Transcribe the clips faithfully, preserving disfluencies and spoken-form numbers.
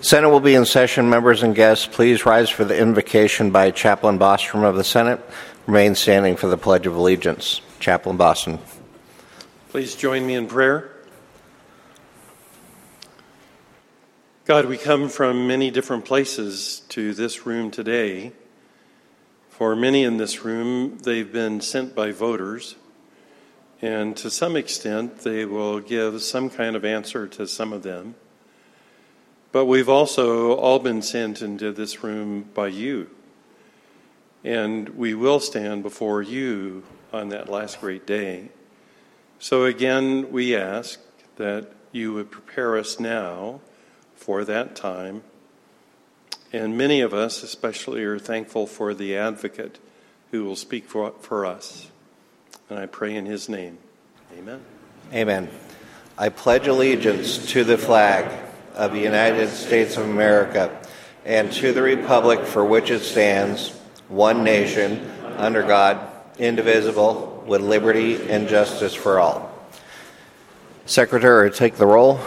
Senate will be in session. Members and guests, please rise for the invocation by Chaplain Bostrom of the Senate. Remain standing for the Pledge of Allegiance. Chaplain Bostrom. Please join me in prayer. God, we come from many different places to this room today. For many in this room, they've been sent by voters, and to some extent, they will give some kind of answer to some of them. But we've also all been sent into this room by you, and we will stand before you on that last great day. So again, we ask that you would prepare us now for that time. And many of us especially are thankful for the advocate who will speak for, for us. And I pray in his name. Amen. Amen. I pledge allegiance to the flag of the United States of America and to the republic for which it stands, one nation, under God, indivisible, with liberty and justice for all. Secretary, take the roll.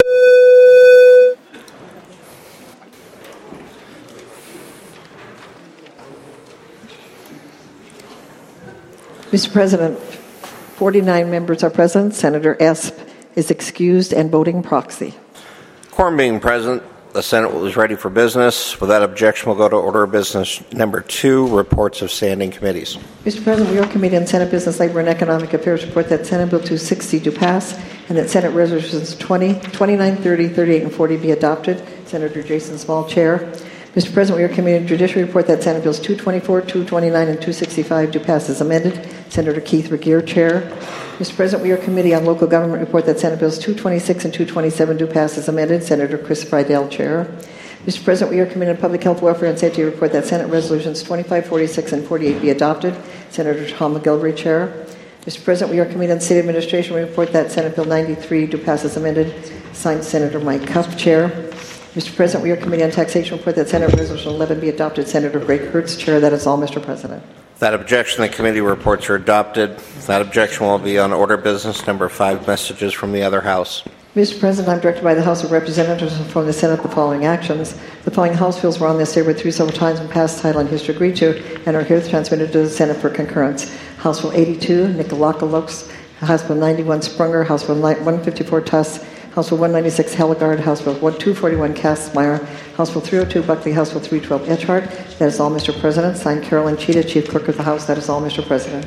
Mister President, forty-nine members are present. Senator Esp is excused and voting proxy. Quorum being present, the Senate is ready for business. Without objection, we'll go to order of business number two, reports of standing committees. Mister President, we are Committee on Senate Business, Labor, and Economic Affairs report that Senate Bill two sixty do pass and that Senate Resolutions twenty, twenty-nine, thirty, thirty-eight, and forty be adopted. Senator Jason Small, Chair. Mister President, we are Committee on Judiciary report that Senate Bills two twenty-four, two twenty-nine, and two sixty-five do pass as amended. Senator Keith Regier, Chair. Mister President, we are Committee on Local Government report that Senate Bills two twenty-six and two twenty-seven do pass as amended. Senator Chris Friedel, Chair. Mister President, we are Committee on Public Health, Welfare, and Safety report that Senate Resolutions twenty-five, forty-six, and forty-eight be adopted. Senator Tom McGilvery, Chair. Mister President, we are Committee on City Administration report that Senate Bill ninety-three do pass as amended. Signed, Senator Mike Cuff, Chair. Mister President, we are Committee on Taxation report that Senate Resolution eleven be adopted. Senator Greg Hertz, Chair. That is all, Mister President. Without objection, the committee reports are adopted. Without objection, will be on order business number five, messages from the other House. Mister President, I'm directed by the House of Representatives from the Senate the following actions. The following House bills were on this day, read through several times and passed title and history agreed to, and are here transmitted to the Senate for concurrence. House Bill eighty-two, Nicolacolux. House Bill ninety-one, Sprunger. House Bill one fifty-four, Tuss. House Bill one ninety-six, Hellegard. House Bill two forty-one, Kastmeyer. House Bill three oh two, Buckley. House Bill three twelve, Etchart. That is all, Mister President. Signed, Carolyn Cheetah, Chief Clerk of the House. That is all, Mister President.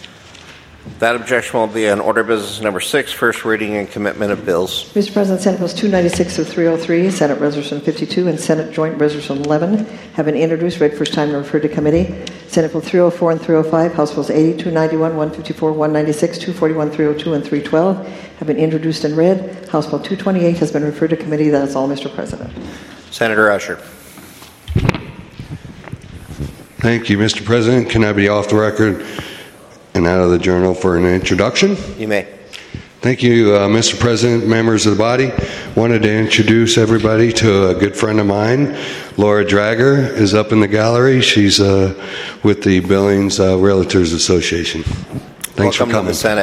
That objection will be on order business number six, first reading and commitment of bills. Mister President, Senate Bills two ninety-six through three oh three, Senate Resolution fifty-two, and Senate Joint Resolution eleven have been introduced, read first time, and referred to committee. Senate Bill three oh four and three oh five, House Bills eighty, two ninety-one, one fifty-four, one ninety-six, two forty-one, three oh two, and three twelve have been introduced and read. House Bill two twenty-eight has been referred to committee. That is all, Mister President. Senator Usher. Thank you, Mister President. Can I be off the record and out of the journal for an introduction? You may. Thank you, uh, Mister President, members of the body. Wanted to introduce everybody to a good friend of mine. Laura Drager is up in the gallery. She's uh, with the Billings uh, Realtors Association. Thanks Welcome for coming. to the Senate.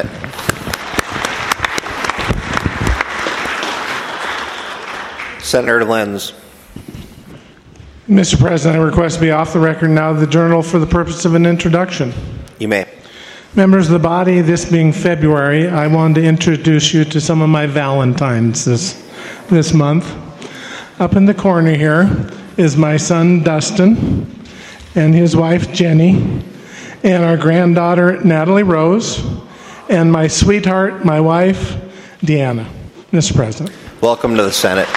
Senator Lenz. Mister President, I request to be off the record now of the journal for the purpose of an introduction. You may. Members of the body, this being February, I wanted to introduce you to some of my Valentines this, this month. Up in the corner here is my son, Dustin, and his wife, Jenny, and our granddaughter, Natalie Rose, and my sweetheart, my wife, Deanna. Mister President. Welcome to the Senate.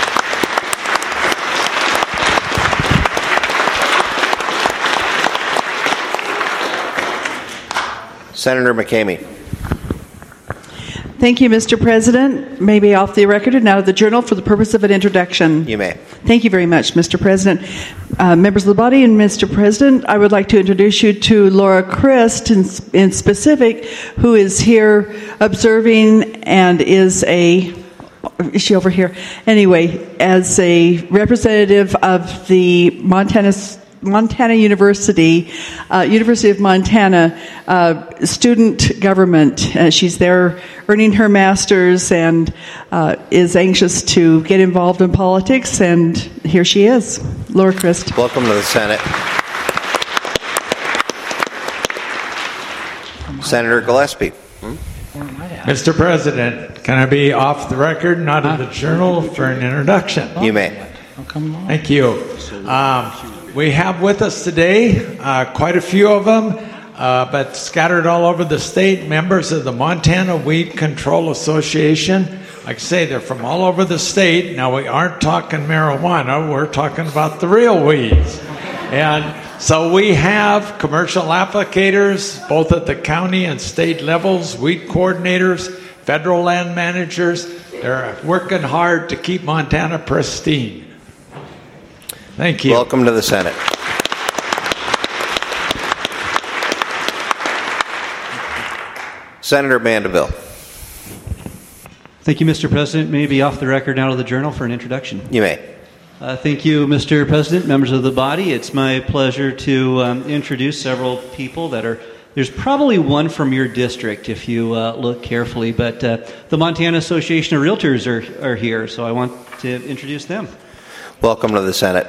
Senator McCamey. Thank you, Mister President. Maybe off the record and out of the journal for the purpose of an introduction. You may. Thank you very much, Mister President. Uh, members of the body and Mister President, I would like to introduce you to Laura Christ in, in specific, who is here observing and is a, is she over here? Anyway, as a representative of the Montana Montana University, uh, University of Montana uh, student government. Uh, she's there earning her master's and uh, is anxious to get involved in politics, and here she is. Laura Christ. Welcome to the Senate. Senator Gillespie. Mister President, can I be off the record and out of the journal for an introduction? You may. Thank you. Um, we have with us today uh, quite a few of them, uh, but scattered all over the state, members of the Montana Weed Control Association. Like I say, they're from all over the state. Now, we aren't talking marijuana. We're talking about the real weeds. And so we have commercial applicators, both at the county and state levels, weed coordinators, federal land managers. They're working hard to keep Montana pristine. Thank you. Welcome to the Senate. Senator Mandeville. Thank you, Mister President. May I be off the record now to the Journal for an introduction? You may. Uh, thank you, Mister President, members of the body. It's my pleasure to um, introduce several people that are, there's probably one from your district if you uh, look carefully, but uh, the Montana Association of Realtors are, are here, so I want to introduce them. Welcome to the Senate.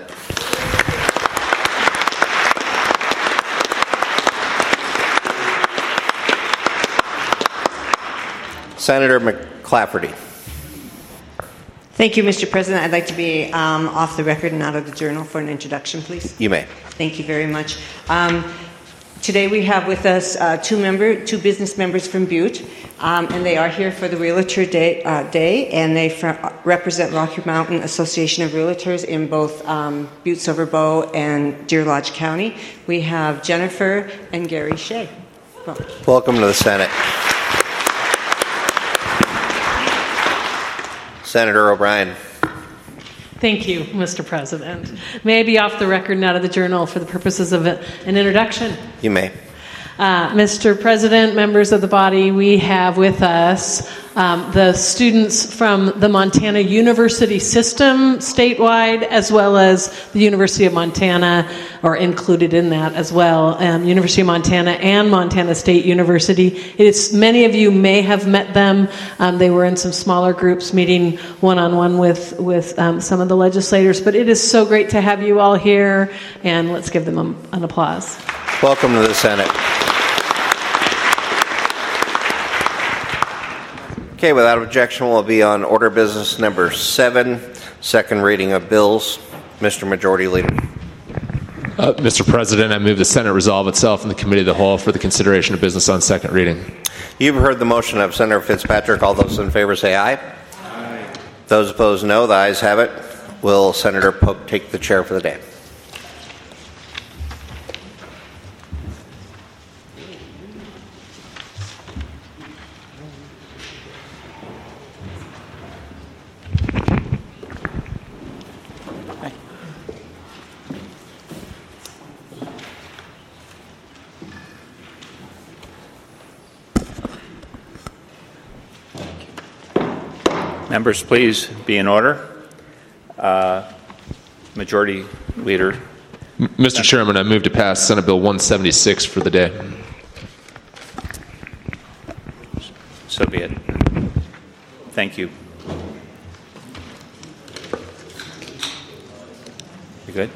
Senator McClafferty. Thank you, Mister President. I'd like to be um, off the record and out of the Journal for an introduction, please. You may. Thank you very much. Um, today we have with us uh, two member, two business members from Butte, um, and they are here for the Realtor Day, uh, Day and they fr- represent Rocky Mountain Association of Realtors in both um, Butte, Silver Bow, and Deer Lodge County. We have Jennifer and Gary Shea. Well, Welcome to the Senate. Senator O'Brien. Thank you, Mister President. May I be off the record and out of the Journal for the purposes of an introduction? You may. Uh, Mister President, members of the body, we have with us um, the students from the Montana University System statewide, as well as the University of Montana, or included in that as well, um, University of Montana and Montana State University. It is, many of you may have met them. Um, they were in some smaller groups meeting one-on-one with, with um, some of the legislators, but it is so great to have you all here, and let's give them a, an applause. Welcome to the Senate. Okay, without objection, we'll be on order business number seven, second reading of bills. Mister Majority Leader. Uh, Mister President, I move the Senate resolve itself in the Committee of the Whole for the consideration of business on second reading. You've heard the motion of Senator Fitzpatrick. All those in favor say aye. Aye. Those opposed, no. The ayes have it. Will Senator Pope take the chair for the day? Members, please be in order. Uh, Majority Leader. Mister Chairman, I move to pass Senate Bill one seventy-six for the day. So be it. Thank you. You good?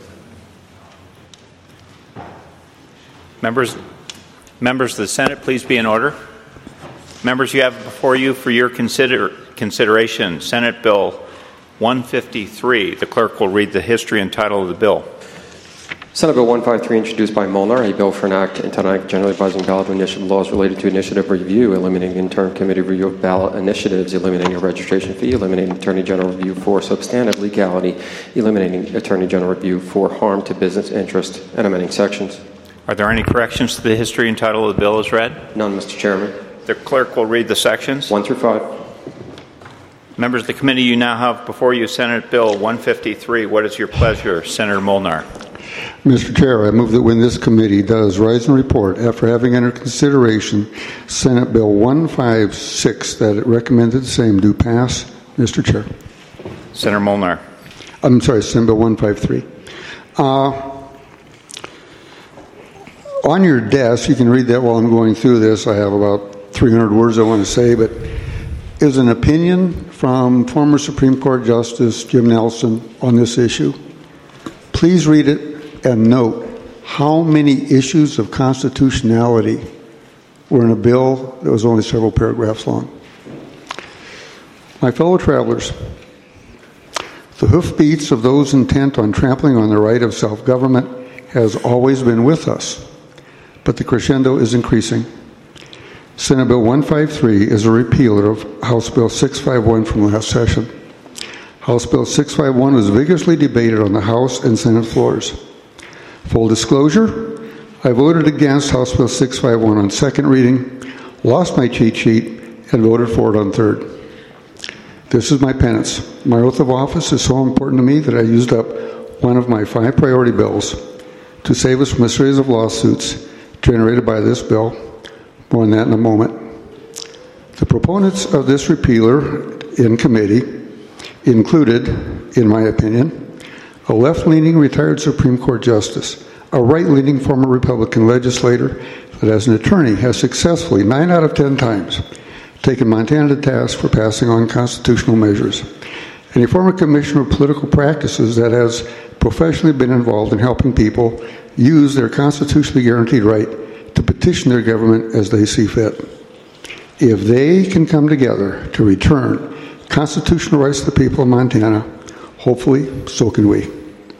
Members, members of the Senate, please be in order. Members, you have before you for your consider, consideration Senate Bill one fifty-three. The clerk will read the history and title of the bill. Senate Bill one fifty-three, introduced by Molnar, a bill for an act entitled generally advising ballot initiative laws related to initiative review, eliminating interim committee review of ballot initiatives, eliminating a registration fee, eliminating attorney general review for substantive legality, eliminating attorney general review for harm to business interest, and amending sections. Are there any corrections to the history and title of the bill as read? None, Mister Chairman. The clerk will read the sections. One through five. Members of the committee, you now have before you Senate Bill one fifty-three. What is your pleasure, Senator Molnar? Mister Chair, I move that when this committee does rise and report after having under consideration Senate Bill one fifty-six, that it recommended the same do pass. Mister Chair. Senator Molnar. I'm sorry, Senate Bill one fifty-three. Uh, On your desk, you can read that while I'm going through this. I have about three hundred words I want to say, but is an opinion from former Supreme Court Justice Jim Nelson on this issue. Please read it and note how many issues of constitutionality were in a bill that was only several paragraphs long. My fellow travelers, the hoofbeats of those intent on trampling on the right of self-government has always been with us, but the crescendo is increasing. Senate Bill one fifty-three is a repealer of House Bill six fifty-one from last session. House Bill six fifty-one was vigorously debated on the House and Senate floors. Full disclosure, I voted against House Bill six fifty-one on second reading, lost my cheat sheet, and voted for it on third. This is my penance. My oath of office is so important to me that I used up one of my five priority bills to save us from a series of lawsuits generated by this bill. More on that in a moment. The proponents of this repealer in committee included, in my opinion, a left-leaning retired Supreme Court justice, a right-leaning former Republican legislator that as an attorney has successfully, nine out of ten times, taken Montana to task for passing unconstitutional measures, and a former commissioner of political practices that has professionally been involved in helping people use their constitutionally guaranteed right to petition their government as they see fit. If they can come together to return constitutional rights to the people of Montana, hopefully so can we.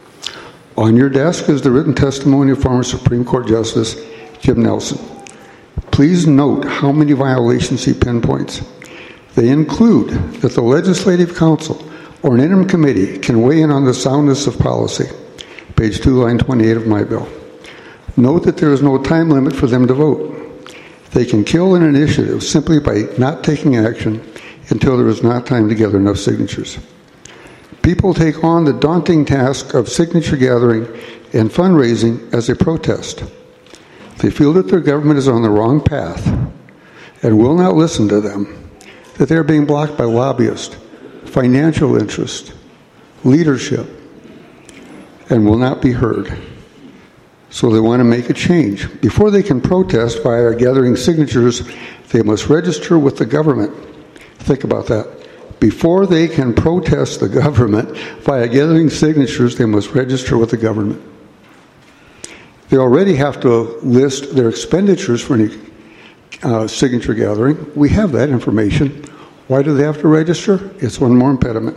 On your desk is the written testimony of former Supreme Court Justice Jim Nelson. Please note how many violations he pinpoints. They include that the Legislative Council or an interim committee can weigh in on the soundness of policy. Page two, line twenty-eight of my bill. Note that there is no time limit for them to vote. They can kill an initiative simply by not taking action until there is not time to gather enough signatures. People take on the daunting task of signature gathering and fundraising as a protest. They feel that their government is on the wrong path and will not listen to them, that they are being blocked by lobbyists, financial interest, leadership, and will not be heard. So they want to make a change. Before they can protest via gathering signatures, they must register with the government. Think about that. Before they can protest the government via gathering signatures, they must register with the government. They already have to list their expenditures for any uh, signature gathering. We have that information. Why do they have to register? It's one more impediment.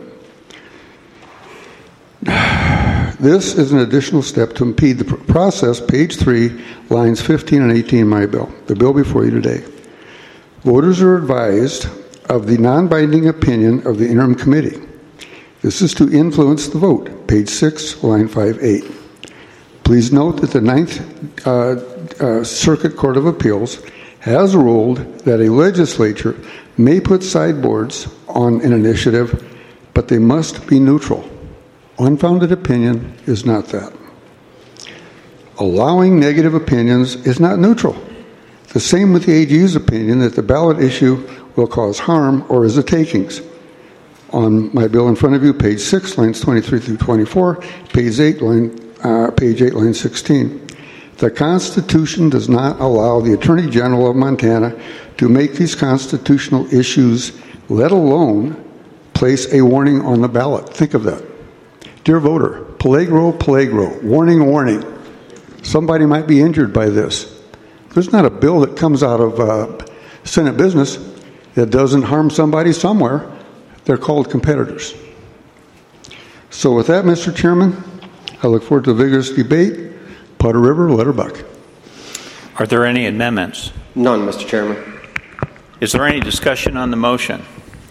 This is an additional step to impede the process, page three, lines fifteen and eighteen in my bill, the bill before you today. Voters are advised of the non-binding opinion of the interim committee. This is to influence the vote, page six, line five eight. Please note that the Ninth uh, uh, Circuit Court of Appeals has ruled that a legislature may put sideboards on an initiative, but they must be neutral. Unfounded opinion is not that. Allowing negative opinions is not neutral. The same with the A G's opinion that the ballot issue will cause harm or is a takings. On my bill in front of you, page six, lines twenty-three through twenty-four, page eight, line, uh, page eight, line sixteen. The Constitution does not allow the Attorney General of Montana to make these constitutional issues, let alone place a warning on the ballot. Think of that. Dear voter, peligro, peligro, warning, warning. Somebody might be injured by this. There's not a bill that comes out of uh, Senate business that doesn't harm somebody somewhere. They're called competitors. So with that, Mister Chairman, I look forward to a vigorous debate. Powder River, Letterbuck. Are there any amendments? None, Mister Chairman. Is there any discussion on the motion?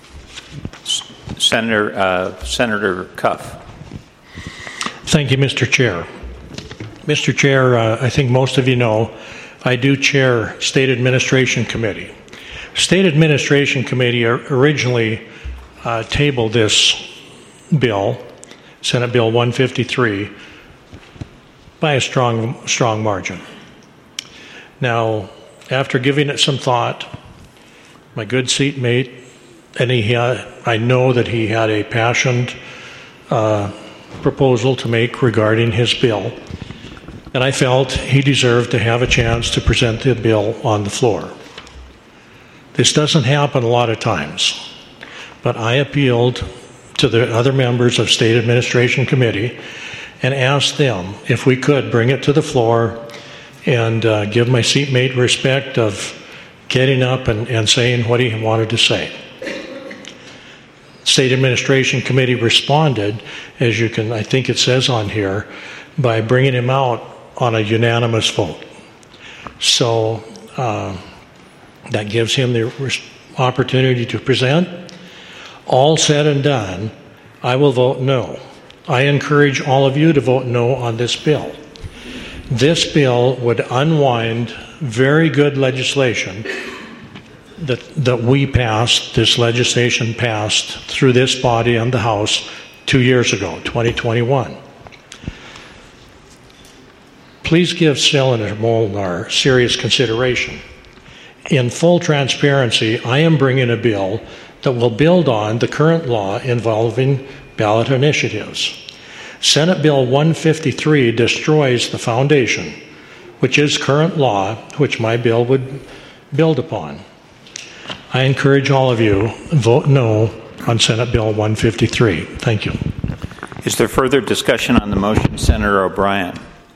Senator uh, Senator Cuff. Thank you, Mister Chair. Mister Chair, uh, I think most of you know I do chair State Administration Committee. State Administration Committee originally uh, tabled this bill, Senate Bill one fifty-three, by a strong, strong margin. Now, after giving it some thought, my good seatmate, and he had, I know that he had a passionate uh, proposal to make regarding his bill. and I felt he deserved to have a chance to present the bill on the floor. This doesn't happen a lot of times, but I appealed to the other members of State Administration Committee and asked them if we could bring it to the floor and uh, give my seatmate respect of getting up and, and saying what he wanted to say. State Administration Committee responded, as you can, I think it says on here, by bringing him out on a unanimous vote. So uh, that gives him the opportunity to present. All said and done, I will vote no. I encourage all of you to vote no on this bill. This bill would unwind very good legislation that, that we passed, this legislation passed through this body and the House two years ago, twenty twenty-one. Please give Senator Molnar serious consideration. In full transparency, I am bringing a bill that will build on the current law involving ballot initiatives. Senate Bill one fifty-three destroys the foundation, which is current law, which my bill would build upon. I encourage all of you, vote no on Senate Bill one fifty-three. Thank you. Is there further discussion on the motion, Senator O'Brien?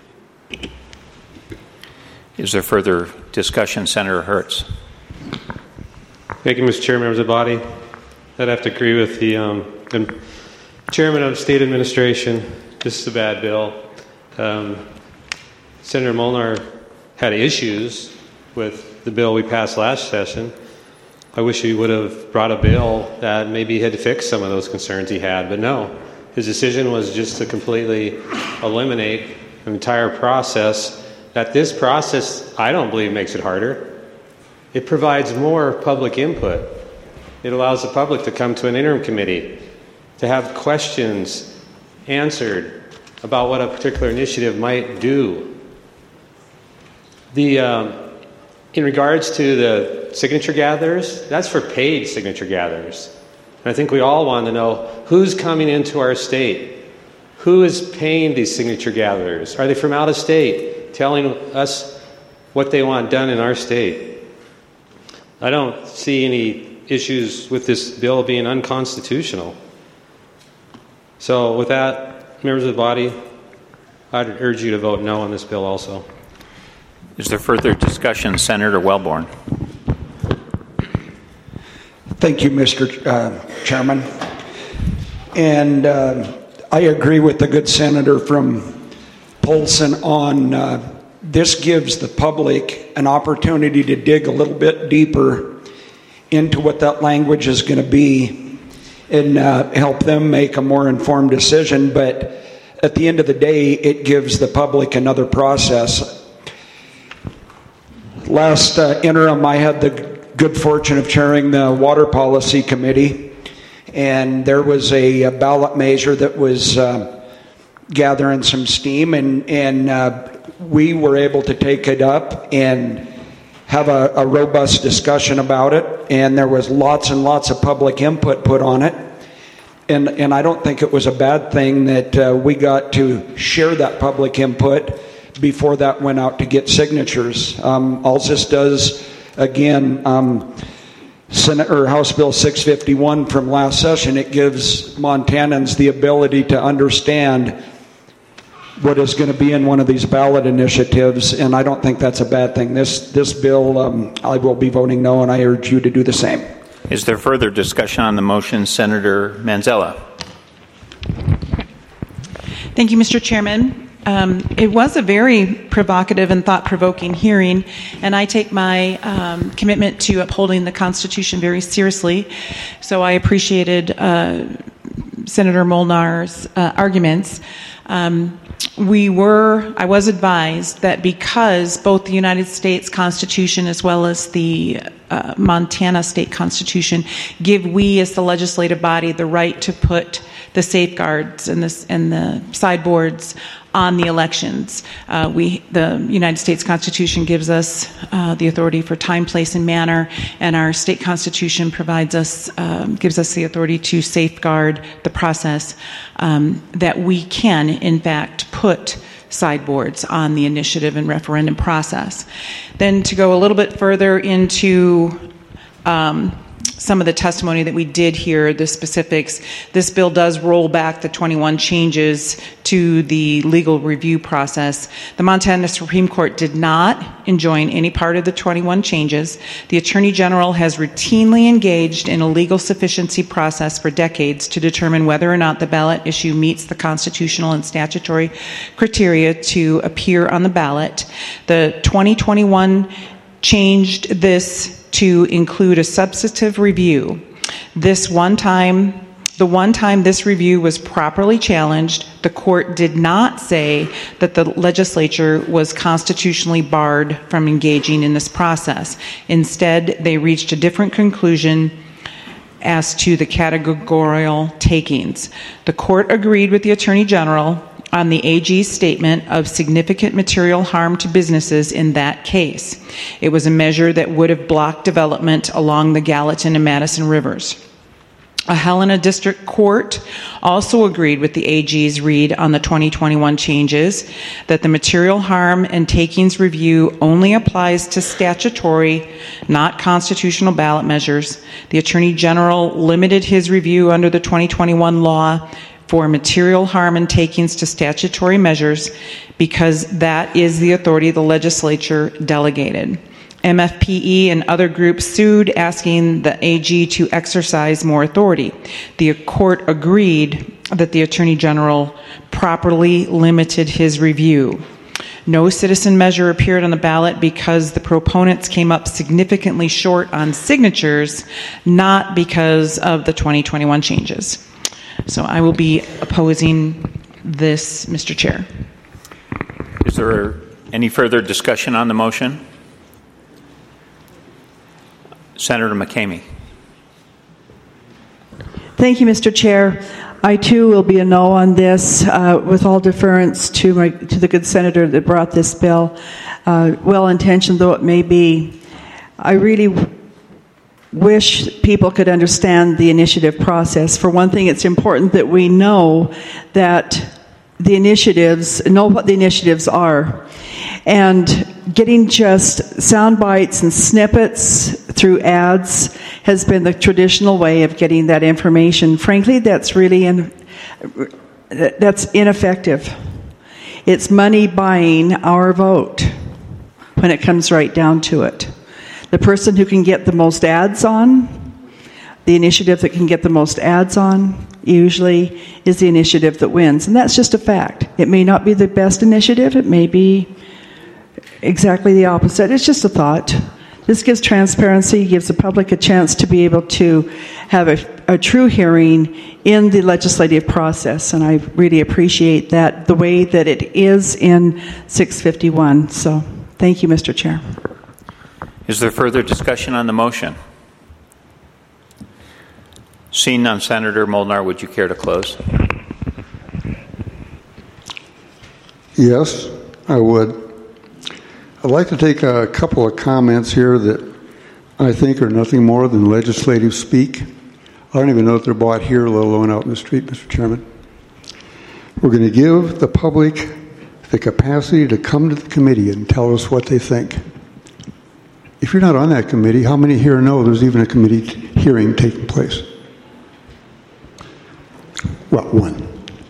Is there further discussion, Senator Hertz? Thank you, Mister Chair, members of the body. I'd have to agree with the, um, the Chairman of State Administration. This is a bad bill. Um, Senator Molnar had issues with the bill we passed last session. I wish he would have brought a bill that maybe had to fix some of those concerns he had, but no. His decision was just to completely eliminate an entire process. That this process, I don't believe, makes it harder. It provides more public input. It allows the public to come to an interim committee, to have questions answered about what a particular initiative might do. The, um, in regards to the signature gatherers, that's for paid signature gatherers. And I think we all want to know who's coming into our state. Who is paying these signature gatherers? Are they from out of state, telling us what they want done in our state? I don't see any issues with this bill being unconstitutional. So with that, members of the body, I'd urge you to vote no on this bill also. Is there further discussion, Senator Wellborn? Thank you, Mister Uh, Chairman. And uh, I agree with the good senator from Polson on uh, this gives the public an opportunity to dig a little bit deeper into what that language is going to be and uh, help them make a more informed decision. But at the end of the day, it gives the public another process. Last uh, interim, I had the good fortune of chairing the Water Policy Committee, and there was a, a ballot measure that was uh, gathering some steam, and, and uh, we were able to take it up and have a, a robust discussion about it, and there was lots and lots of public input put on it. And, and I don't think it was a bad thing that uh, we got to share that public input before that went out to get signatures. Um, all this does, again, um, Senate or House Bill six fifty-one from last session, it gives Montanans the ability to understand what is going to be in one of these ballot initiatives, and I don't think that's a bad thing. This this bill, um, I will be voting no, and I urge you to do the same. Is there further discussion on the motion, Senator Manzella? Thank you, Mister Chairman. Um, it was a very provocative and thought-provoking hearing, and I take my um, commitment to upholding the Constitution very seriously. So I appreciated uh, Senator Molnar's uh, arguments. Um, we were, I was advised that because both the United States Constitution as well as the uh, Montana State Constitution give we as the legislative body the right to put the safeguards and the, and the sideboards on the elections. Uh, we, the United States Constitution gives us uh, the authority for time, place, and manner, and our state constitution provides us, um, gives us the authority to safeguard the process um, that we can, in fact, put sideboards on the initiative and referendum process. Then to go a little bit further into um, some of the testimony that we did hear, the specifics, this bill does roll back the twenty-one changes to the legal review process. The Montana Supreme Court did not enjoin any part of the twenty-one changes. The Attorney General has routinely engaged in a legal sufficiency process for decades to determine whether or not the ballot issue meets the constitutional and statutory criteria to appear on the ballot. The twenty twenty-one changed this to include a substantive review. This one time, the one time this review was properly challenged, the court did not say that the legislature was constitutionally barred from engaging in this process. Instead, they reached a different conclusion as to the categorical takings. The court agreed with the Attorney General on the A G's statement of significant material harm to businesses in that case. It was a measure that would have blocked development along the Gallatin and Madison rivers. A Helena District Court also agreed with the A G's read on the twenty twenty-one changes that the material harm and takings review only applies to statutory, not constitutional ballot measures. The Attorney General limited his review under the twenty twenty-one law for material harm and takings to statutory measures because that is the authority the legislature delegated. M F P E and other groups sued, asking the A G to exercise more authority. The court agreed that the Attorney General properly limited his review. No citizen measure appeared on the ballot because the proponents came up significantly short on signatures, not because of the twenty twenty-one changes. So I will be opposing this, Mister Chair. Is there any further discussion on the motion? Senator McCamey. Thank you, Mister Chair. I too will be a no on this, uh, with all deference to my to the good senator that brought this bill. Uh, well-intentioned though it may be, I really wish people could understand the initiative process. For one thing, it's important that we know that the initiatives, know what the initiatives are. And getting just sound bites and snippets through ads has been the traditional way of getting that information. Frankly, that's really in, that's ineffective. It's money buying our vote when it comes right down to it. The person who can get the most ads on, the initiative that can get the most ads on, usually is the initiative that wins. And that's just a fact. It may not be the best initiative. It may be exactly the opposite. It's just a thought. This gives transparency, gives the public a chance to be able to have a, a true hearing in the legislative process. And I really appreciate that, the way that it is in six fifty-one. So thank you, Mister Chair. Is there further discussion on the motion? Seeing none, Senator Molnar, would you care to close? Yes, I would. I'd like to take a couple of comments here that I think are nothing more than legislative speak. I don't even know if they're bought here, let alone out in the street, Mister Chairman. We're going to give the public the capacity to come to the committee and tell us what they think. If you're not on that committee, how many here know there's even a committee t- hearing taking place? Well, one.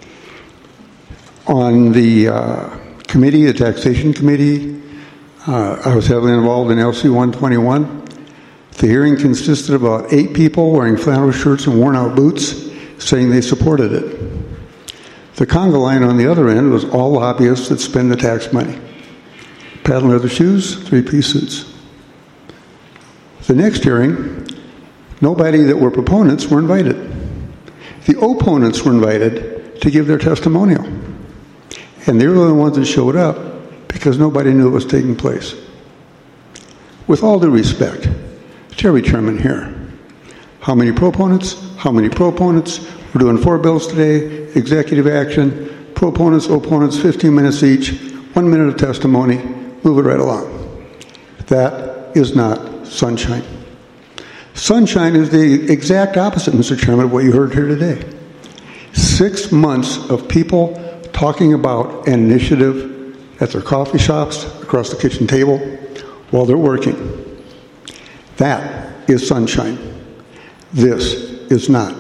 On the uh, committee, the taxation committee, uh, I was heavily involved in L C one twenty-one. The hearing consisted of about eight people wearing flannel shirts and worn-out boots saying they supported it. The conga line on the other end was all lobbyists that spend the tax money. Patent leather shoes, three-piece suits. The next hearing, nobody that were proponents were invited. The opponents were invited to give their testimonial. And they were the ones that showed up because nobody knew it was taking place. With all due respect, Terry Chairman here, how many proponents? How many proponents? We're doing four bills today, executive action, proponents, opponents, fifteen minutes each, one minute of testimony, move it right along. That is not sunshine. Sunshine is the exact opposite, Mister Chairman, of what you heard here today. Six months of people talking about an initiative at their coffee shops, across the kitchen table, while they're working. That is sunshine. This is not.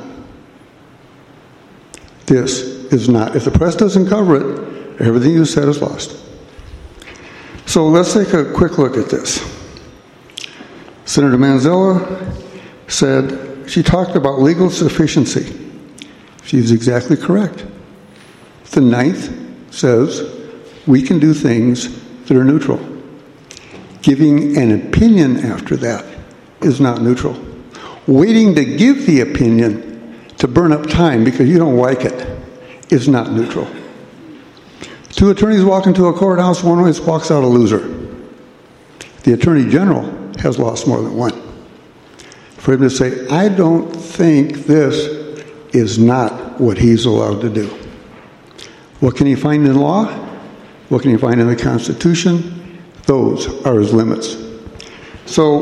This is not. If the press doesn't cover it, everything you said is lost. So let's take a quick look at this. Senator Manzella said, she talked about legal sufficiency. She's exactly correct. The ninth says we can do things that are neutral. Giving an opinion after that is not neutral. Waiting to give the opinion to burn up time because you don't like it is not neutral. Two attorneys walk into a courthouse, one always walks out a loser. The Attorney General has lost more than one. For him to say, I don't think this is not what he's allowed to do. What can he find in law? What can he find in the Constitution? Those are his limits. So,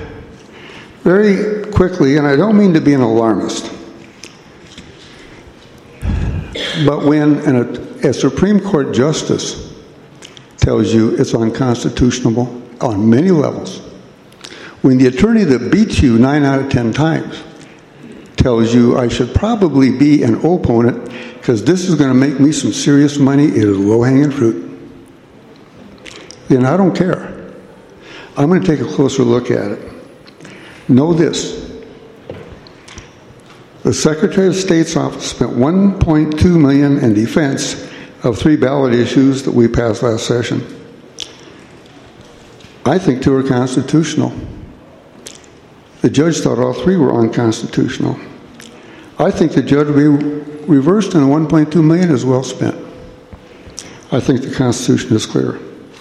very quickly, and I don't mean to be an alarmist, but when an, a Supreme Court justice tells you it's unconstitutional on many levels, when the attorney that beats you nine out of ten times tells you I should probably be an opponent because this is going to make me some serious money, it is low-hanging fruit, then I don't care. I'm going to take a closer look at it. Know this. The Secretary of State's office spent one point two million dollars in defense of three ballot issues that we passed last session. I think two are constitutional. The judge thought all three were unconstitutional. I think the judge will be reversed and one point two million dollars is well spent. I think the Constitution is clear.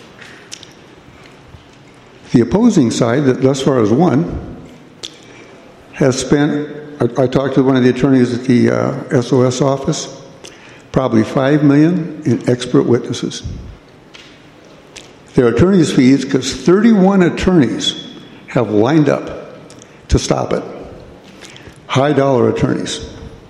The opposing side, that thus far has won, has spent, I, I talked to one of the attorneys at the uh, S O S office, probably five million dollars in expert witnesses. Their attorney's fees, because thirty-one attorneys have lined up to stop it. High dollar attorneys.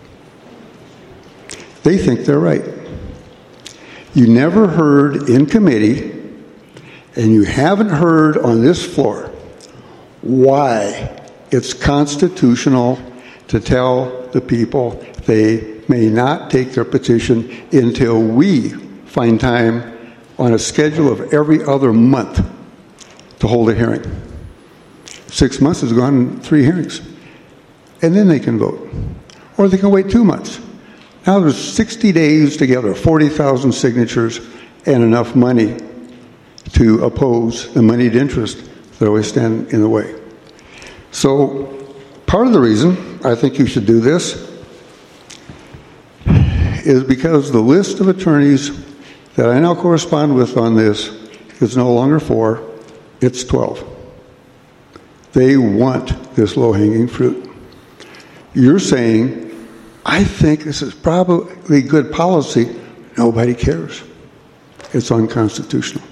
They think they're right. You never heard in committee, and you haven't heard on this floor, why it's constitutional to tell the people they may not take their petition until we find time on a schedule of every other month to hold a hearing. Six months has gone three hearings. And then they can vote. Or they can wait two months. Now there's sixty days to gather forty thousand signatures and enough money to oppose the moneyed interest that always stand in the way. So part of the reason I think you should do this is because the list of attorneys that I now correspond with on this is no longer four, it's twelve. They want this low-hanging fruit. You're saying, I think this is probably good policy. Nobody cares. It's unconstitutional.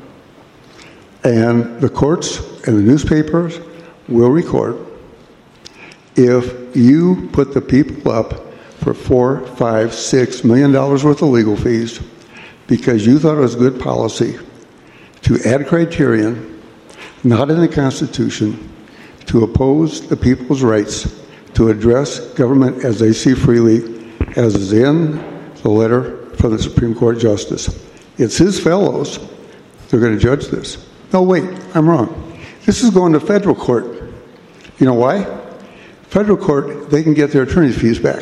And the courts and the newspapers will record if you put the people up for four, five, six million dollars worth of legal fees because you thought it was good policy to add criterion, not in the Constitution, to oppose the people's rights to address government as they see freely, as is in the letter from the Supreme Court Justice. It's his fellows that are going to judge this. No, wait, I'm wrong. This is going to federal court. You know why? Federal court, they can get their attorney's fees back.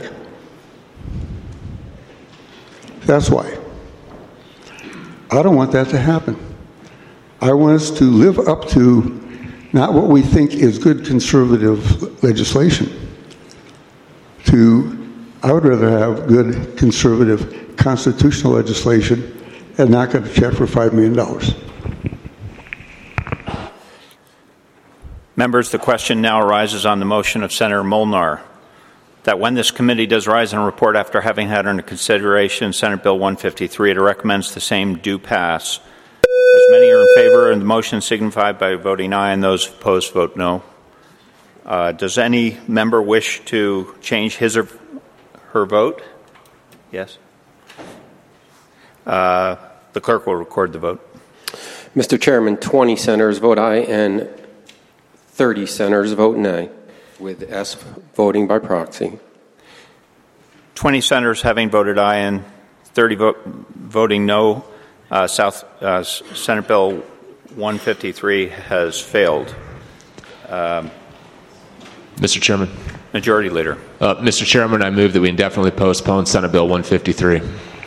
That's why. I don't want that to happen. I want us to live up to not what we think is good conservative legislation. To, I would rather have good conservative constitutional legislation and not get a check for five million dollars. Members, the question now arises on the motion of Senator Molnar that when this committee does rise in a report after having had under consideration Senate Bill one fifty-three, it recommends the same do pass. As many are in favor of the motion, signify by voting aye, and those opposed vote no. Uh, does any member wish to change his or her vote? Yes. Uh, The clerk will record the vote. Mister Chairman, twenty senators vote aye and thirty senators vote nay, with S voting by proxy. twenty senators having voted aye and thirty vote, voting no. Uh, South uh, Senate Bill one fifty-three has failed. Um, Mister Chairman. Majority Leader. Uh, Mister Chairman, I move that we indefinitely postpone Senate Bill one fifty-three.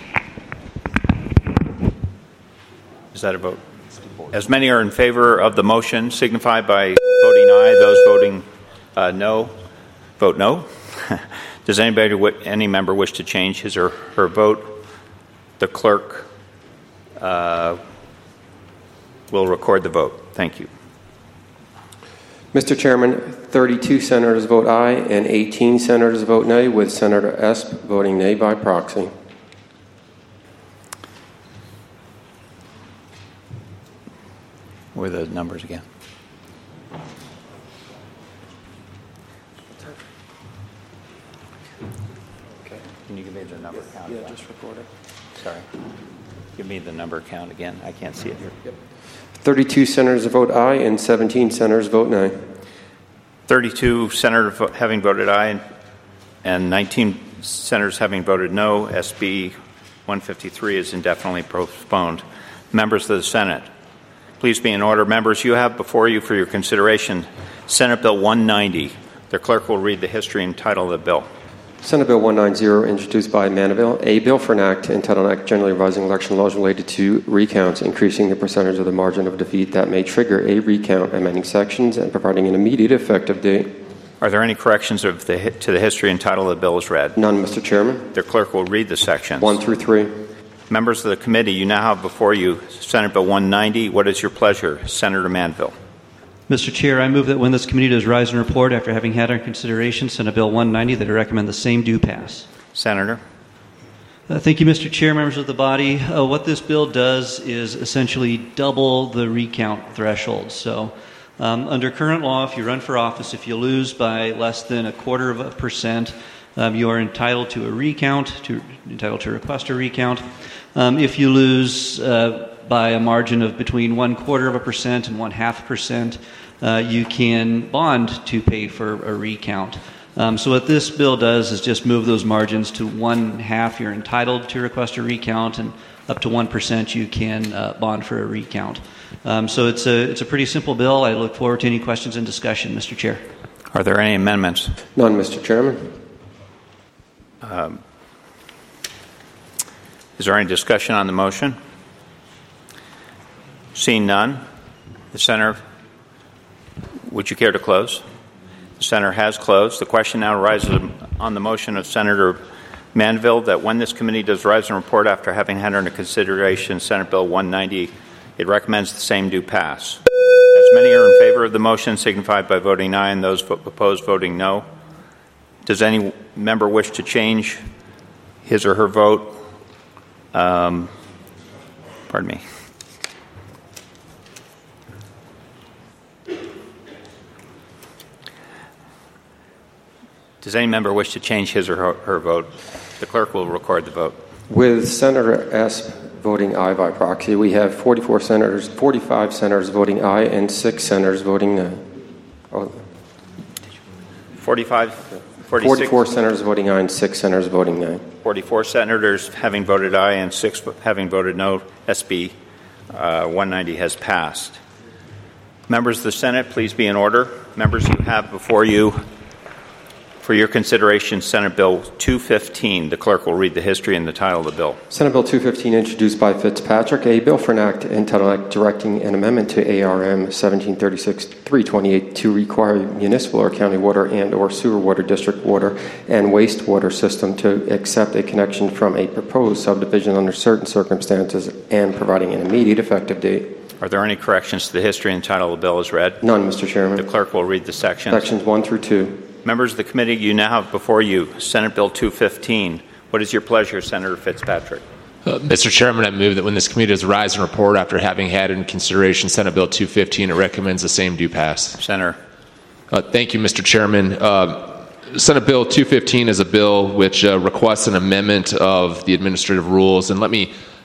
Is that a vote? As many are in favor of the motion, signify by voting aye. Those voting uh, no, vote no. Does anybody, any member wish to change his or her vote? The clerk uh, will record the vote. Thank you. Mister Chairman, thirty-two senators vote aye and eighteen senators vote nay, with Senator Esp voting nay by proxy. What are the numbers again? Okay. Can you give me the number count? Yeah, just record it. Sorry. Give me the number count again. I can't see it here. Yep. thirty-two senators vote aye and seventeen senators vote nay. thirty-two senators vo- having voted aye and nineteen senators having voted no. S B one fifty-three is indefinitely postponed. Members of the Senate, please be in order. Members, you have before you for your consideration Senate Bill one ninety. The clerk will read the history and title of the bill. Senate Bill one ninety, introduced by Mandeville, a bill for an act entitled Act Generally Revising Election Laws Related to Recounts, increasing the percentage of the margin of defeat that may trigger a recount, amending sections, and providing an immediate effective date. Are there any corrections of the, to the history and title of the bill as read? None, Mister Chairman. The clerk will read the sections. One through three. Members of the committee, you now have before you Senate Bill one ninety. What is your pleasure? Senator Manville. Mister Chair, I move that when this committee does rise and report after having had our consideration Senate Bill one ninety, that I recommend the same do pass. Senator. Uh, thank you, Mister Chair, members of the body. Uh, what this bill does is essentially double the recount threshold. So um, under current law, if you run for office, if you lose by less than a quarter of a percent, um, you are entitled to a recount, to, entitled to request a recount. Um, if you lose uh, by a margin of between one quarter of a percent and one half percent, uh, you can bond to pay for a recount. Um, so what this bill does is just move those margins to one half. You're entitled to request a recount, and up to one percent you can uh, bond for a recount. Um, so it's a it's a pretty simple bill. I look forward to any questions and discussion, Mister Chair. Are there any amendments? None, Mister Chairman. Um, is there any discussion on the motion? Seeing none, the Senator, would you care to close? The Senator has closed. The question now arises on the motion of Senator Manville that when this committee does rise and report after having had under consideration Senate Bill one ninety, it recommends the same do pass. As many are in favor of the motion, signify by voting aye, and those opposed voting no. Does any member wish to change his or her vote? Um, pardon me. Does any member wish to change his or her, her vote? The clerk will record the vote. With Senator S voting aye by proxy, we have forty-four senators, forty-five senators voting aye, and six senators voting no. Oh. forty-five, forty-six, forty-four senators voting aye and six senators voting nay. forty-four senators having voted aye and six having voted no. S B uh, one ninety has passed. Members of the Senate, please be in order. Members, you have before you for your consideration Senate Bill two fifteen. The clerk will read the history and the title of the bill. Senate Bill two fifteen, introduced by Fitzpatrick, a bill for an act entitled Act Directing an Amendment to A R M seventeen thirty-six dash three twenty-eight to require municipal or county water and or sewer water district water and wastewater system to accept a connection from a proposed subdivision under certain circumstances and providing an immediate effective date. Are there any corrections to the history and title of the bill as read? None, Mister Chairman. The clerk will read the sections. Sections one through two. Members of the committee, you now have before you Senate Bill two fifteen. What is your pleasure, Senator Fitzpatrick? Uh, Mister Chairman, I move that when this committee does rise and report after having had in consideration Senate Bill two fifteen, it recommends the same do pass. Senator. Uh, thank you, Mister Chairman. Uh, Senate Bill two fifteen is a bill which uh, requests an amendment of the administrative rules. And let me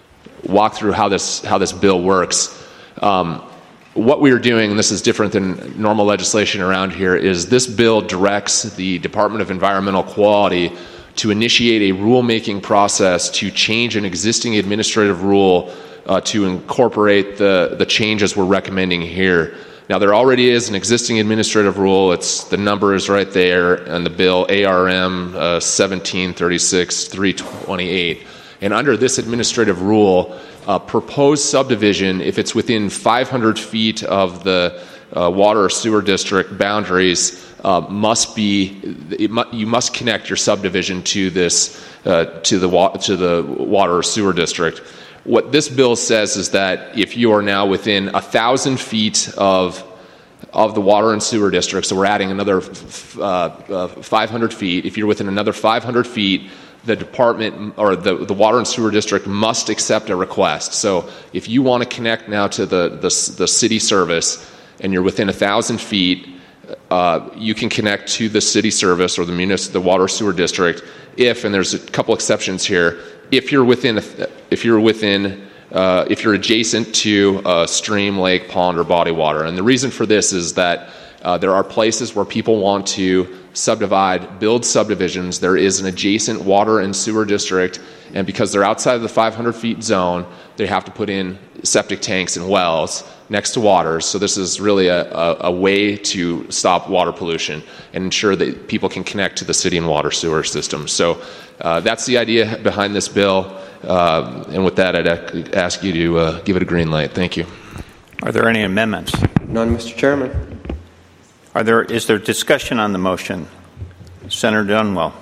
walk through how this how this bill works. Um, what we are doing, and this is different than normal legislation around here, is this bill directs the Department of Environmental Quality to initiate a rulemaking process to change an existing administrative rule uh, to incorporate the, the changes we're recommending here. Now, there already is an existing administrative rule. It's the number is right there on the bill, A R M uh, seventeen thirty-six three twenty-eight. And under this administrative rule, uh, proposed subdivision, if it's within five hundred feet of the uh, water or sewer district boundaries, uh, must be it mu- you must connect your subdivision to this uh, to the wa- to the water or sewer district. What this bill says is that if you are now within a thousand feet of of the water and sewer district, so we're adding another f- uh, uh, five hundred feet. If you're within another five hundred feet, the department or the, the water and sewer district must accept a request. So if you want to connect now to the the, the city service and you're within a thousand feet, uh, you can connect to the city service or the munis- the water sewer district. If, and there's a couple exceptions here, if you're within, if you're within, uh, if you're adjacent to a stream, lake, pond, or body water. And the reason for this is that uh, there are places where people want to subdivide, build subdivisions. There is an adjacent water and sewer district, and because they're outside of the five hundred feet zone, they have to put in septic tanks and wells next to waters. So this is really a, a, a way to stop water pollution and ensure that people can connect to the city and water sewer system. So uh, that's the idea behind this bill. Uh, and with that, I'd ask you to uh, give it a green light. Thank you. Are there any amendments? None, Mister Chairman. Are there, is there discussion on the motion? Senator Dunwell.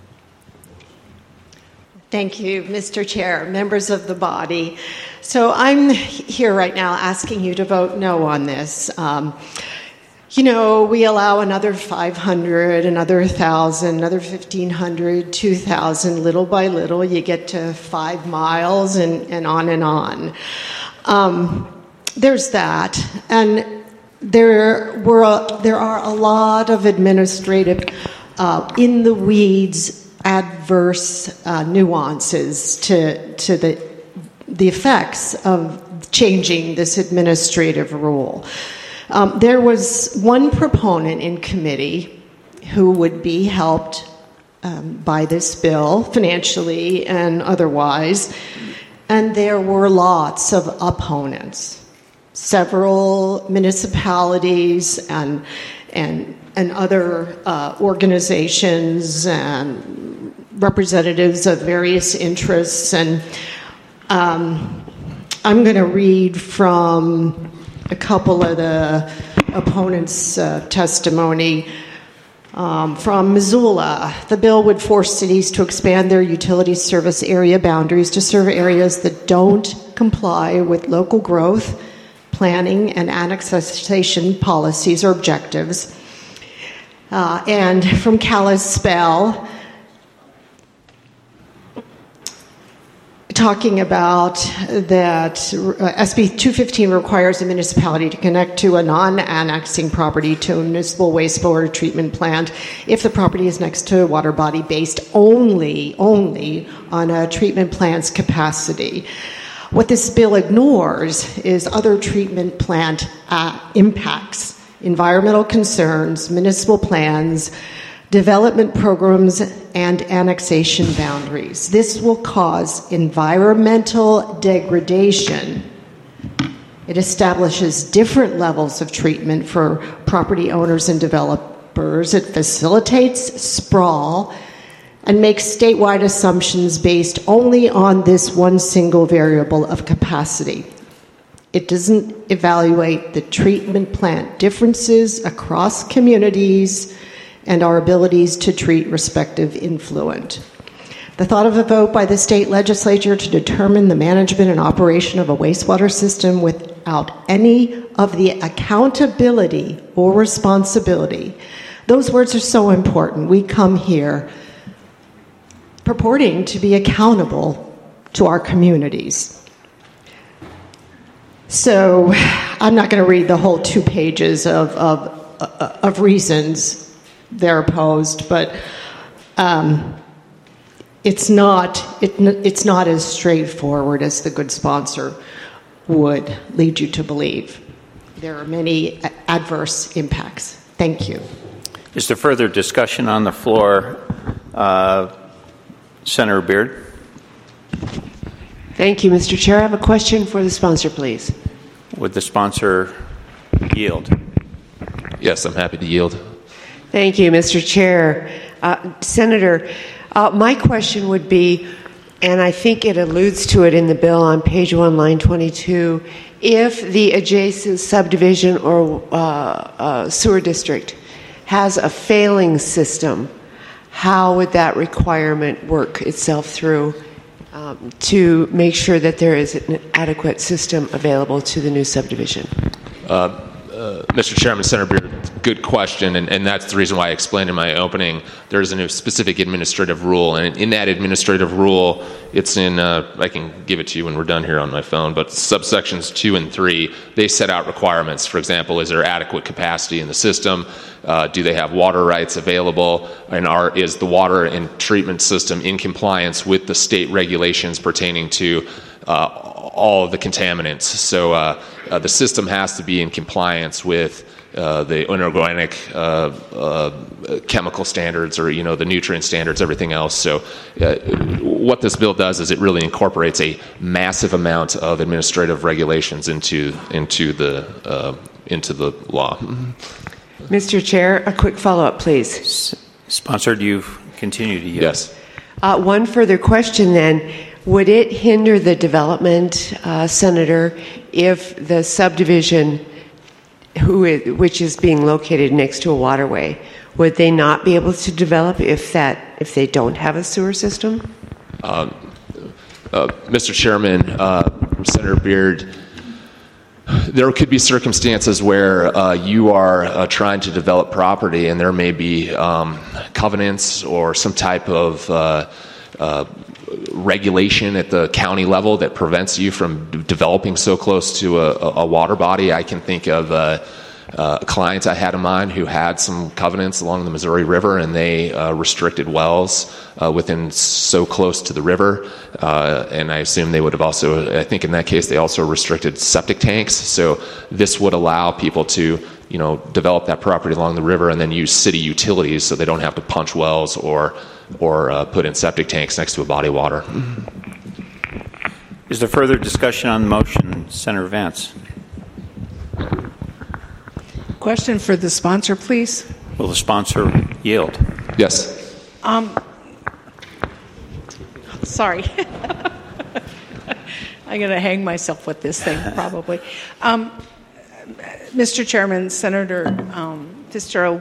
Thank you, Mister Chair, members of the body. So I'm here right now asking you to vote no on this. Um, you know, we allow another five hundred, another one thousand, another fifteen hundred, two thousand. Little by little, you get to five miles and, and on and on. Um, there's that. And there were a, there are a lot of administrative uh, in the weeds adverse uh, nuances to to the the effects of changing this administrative rule. Um, there was one proponent in committee who would be helped um, by this bill financially and otherwise, and there were lots of opponents. Several municipalities and and and other uh, organizations and representatives of various interests. And um, I'm going to read from a couple of the opponents' uh, testimony. Um, from Missoula, the bill would force cities to expand their utility service area boundaries to serve areas that don't comply with local growth, planning, and annexation policies or objectives. Uh, and from Kalispell, talking about that uh, S B two fifteen requires a municipality to connect to a non-annexing property to a municipal wastewater treatment plant if the property is next to a water body based only, only on a treatment plant's capacity. What this bill ignores is other treatment plant uh, impacts, environmental concerns, municipal plans, development programs, and annexation boundaries. This will cause environmental degradation. It establishes different levels of treatment for property owners and developers. It facilitates sprawl and makes statewide assumptions based only on this one single variable of capacity. It doesn't evaluate the treatment plant differences across communities and our abilities to treat respective influent. The thought of a vote by the state legislature to determine the management and operation of a wastewater system without any of the accountability or responsibility, those words are so important. We come here purporting to be accountable to our communities. So I'm not going to read the whole two pages of, of, of reasons they're opposed, but um, it's not it, it's not as straightforward as the good sponsor would lead you to believe. There are many adverse impacts. Thank you. Is there further discussion on the floor? Uh, Senator Beard. Thank you, Mister Chair. I have a question for the sponsor, please. Would the sponsor yield? Yes, I'm happy to yield. Thank you, Mister Chair. Uh, Senator, uh, my question would be, and I think it alludes to it in the bill on page one, line twenty-two, if the adjacent subdivision or uh, uh, sewer district has a failing system, how would that requirement work itself through um, to make sure that there is an adequate system available to the new subdivision? Uh, uh, Mister Chairman, Senator Beard, good question, and, and that's the reason why I explained in my opening there is a specific administrative rule, and in that administrative rule, it's in, uh, I can give it to you when we're done here on my phone, but subsections two and three, they set out requirements. For example, is there adequate capacity in the system? Uh, do they have water rights available? And are, is the water and treatment system in compliance with the state regulations pertaining to uh, all of the contaminants? So uh, uh, the system has to be in compliance with uh, the inorganic uh, uh, chemical standards, or you know the nutrient standards, everything else. So uh, what this bill does is it really incorporates a massive amount of administrative regulations into into the uh, into the law. Mister Chair, a quick follow-up, please. Sponsor, do you continue to yield? Yes. Uh, one further question then. Would it hinder the development, uh, Senator, if the subdivision, who is, which is being located next to a waterway, would they not be able to develop if that if they don't have a sewer system? Um, uh, Mister Chairman, uh, Senator Beard, there could be circumstances where uh, you are uh, trying to develop property and there may be um, covenants or some type of uh, uh, regulation at the county level that prevents you from d- developing so close to a, a water body. I can think of uh, uh, a client I had in mind who had some covenants along the Missouri River, and they uh, restricted wells uh, within so close to the river. Uh, and I assume they would have also, I think in that case, they also restricted septic tanks. So this would allow people to, you know, develop that property along the river and then use city utilities so they don't have to punch wells or or uh, put in septic tanks next to a body of water. Is there further discussion on the motion? Senator Vance. Question for the sponsor, please. Will the sponsor yield? Yes. Um, sorry. I'm going to hang myself with this thing, probably. Um, Mister Chairman, Senator um, Fitzgerald,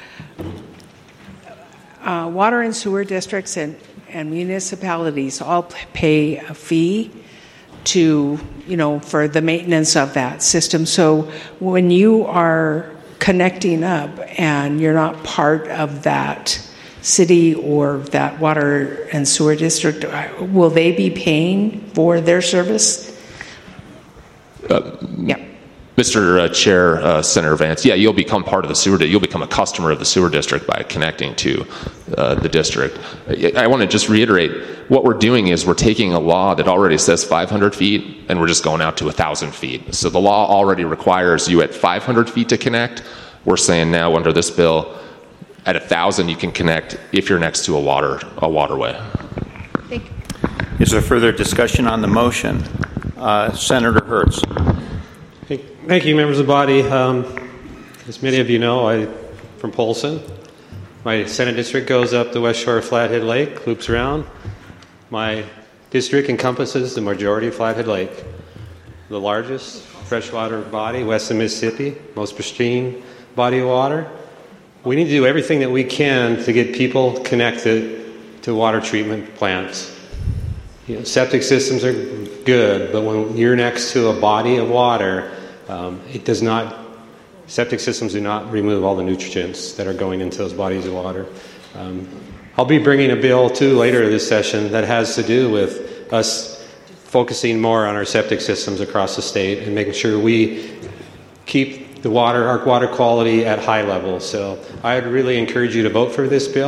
uh, water and sewer districts and, and municipalities all pay a fee to, you know, for the maintenance of that system. So when you are connecting up and you're not part of that city or that water and sewer district, will they be paying for their service? Uh, yeah. Mister Uh, Chair, uh, Senator Vance, yeah, you'll become part of the sewer. You'll become a customer of the sewer district by connecting to uh, the district. I, I want to just reiterate what we're doing is we're taking a law that already says five hundred feet, and we're just going out to one thousand feet. So the law already requires you at five hundred feet to connect. We're saying now under this bill, at one thousand you can connect if you're next to a water a waterway. Thank you. Is there further discussion on the motion? Uh, Senator Hertz. Thank you, members of the body. Um, as many of you know, I'm from Polson. My Senate district goes up the west shore of Flathead Lake, loops around. My district encompasses the majority of Flathead Lake, the largest freshwater body west of Mississippi, most pristine body of water. We need to do everything that we can to get people connected to water treatment plants. You know, septic systems are good, but when you're next to a body of water, Um, it does not, septic systems do not remove all the nutrients that are going into those bodies of water. Um, I'll be bringing a bill too later this session that has to do with us focusing more on our septic systems across the state and making sure we keep the water, our water quality at high levels. So I would really encourage you to vote for this bill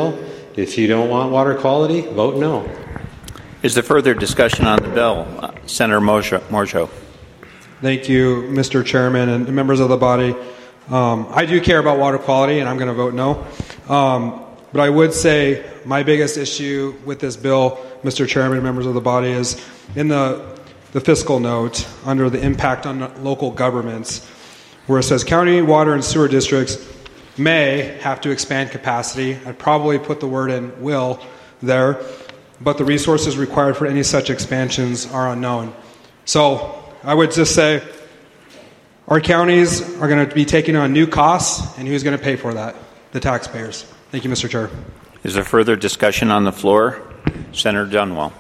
If you don't want water quality, vote no. Is there further discussion on the bill? Uh, Senator Morshow. Thank you, Mister Chairman and members of the body. Um, I do care about water quality, and I'm going to vote no. Um, but I would say my biggest issue with this bill, Mister Chairman and members of the body, is in the, the fiscal note under the impact on local governments, where it says county water and sewer districts may have to expand capacity. I'd probably put the word in will there, but the resources required for any such expansions are unknown. So I would just say our counties are going to be taking on new costs, and who's going to pay for that? The taxpayers. Thank you, Mister Chair. Is there further discussion on the floor? Senator Dunwell.